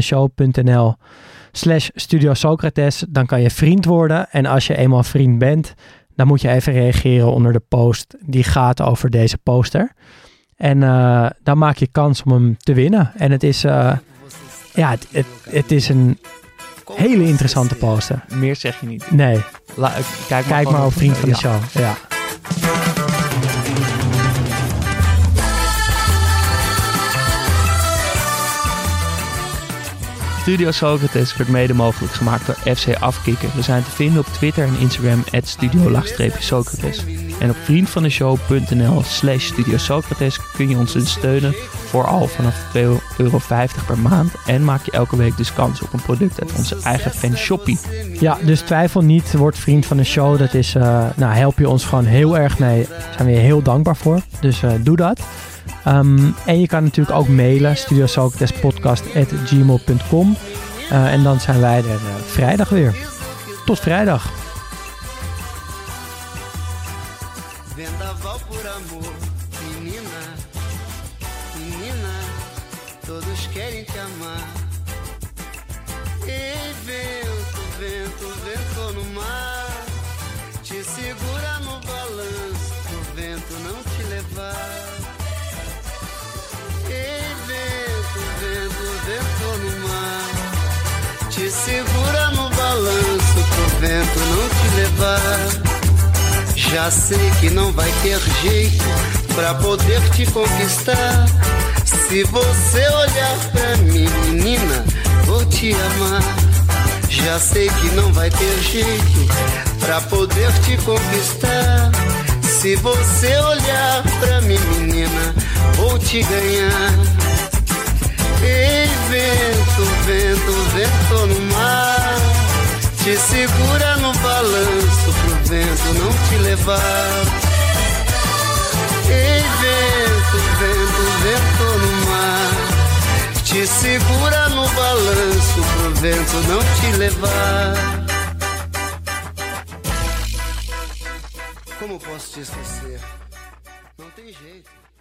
vriendvandeshow.nl/Studio Socrates. Dan kan je vriend worden. En als je eenmaal vriend bent, dan moet je even reageren onder de post die gaat over deze poster. En dan maak je kans om hem te winnen. En het is, het is een hele interessante poster. Meer zeg je niet. Nee. Kijk maar op Vriend van de Show. Ja. Studio Socrates werd mede mogelijk gemaakt door FC Afkikken. We zijn te vinden op Twitter en Instagram @studio_Socrates. En op vriendvandeshow.nl/Studio Socrates kun je ons steunen voor al vanaf €50 per maand en maak je elke week dus kans op een product uit onze eigen fanshoppie. Ja, dus twijfel niet, word vriend van de show. Dat is, help je ons gewoon heel erg mee. Daar zijn we je heel dankbaar voor. Dus doe dat. En je kan natuurlijk ook mailen, studiosocratespodcast@gmail.com. En dan zijn wij er vrijdag weer. Tot vrijdag. Vendaval por amor, menina, menina, todos querem te amar. Ei, vento, vento, vento no mar, te segura no balanço, pro vento não te levar. Ei, vento, vento, vento no mar, te segura no balanço, pro vento não te levar. Já sei que não vai ter jeito pra poder te conquistar. Se você olhar pra mim, menina, vou te amar. Já sei que não vai ter jeito pra poder te conquistar. Se você olhar pra mim, menina, vou te ganhar. Ei, vento, vento, vento no mar, te segura no balanço pro vento não te levar. Ei, vento, vento, vento no mar, te segura no balanço pro vento não te levar. Como posso te esquecer? Não tem jeito.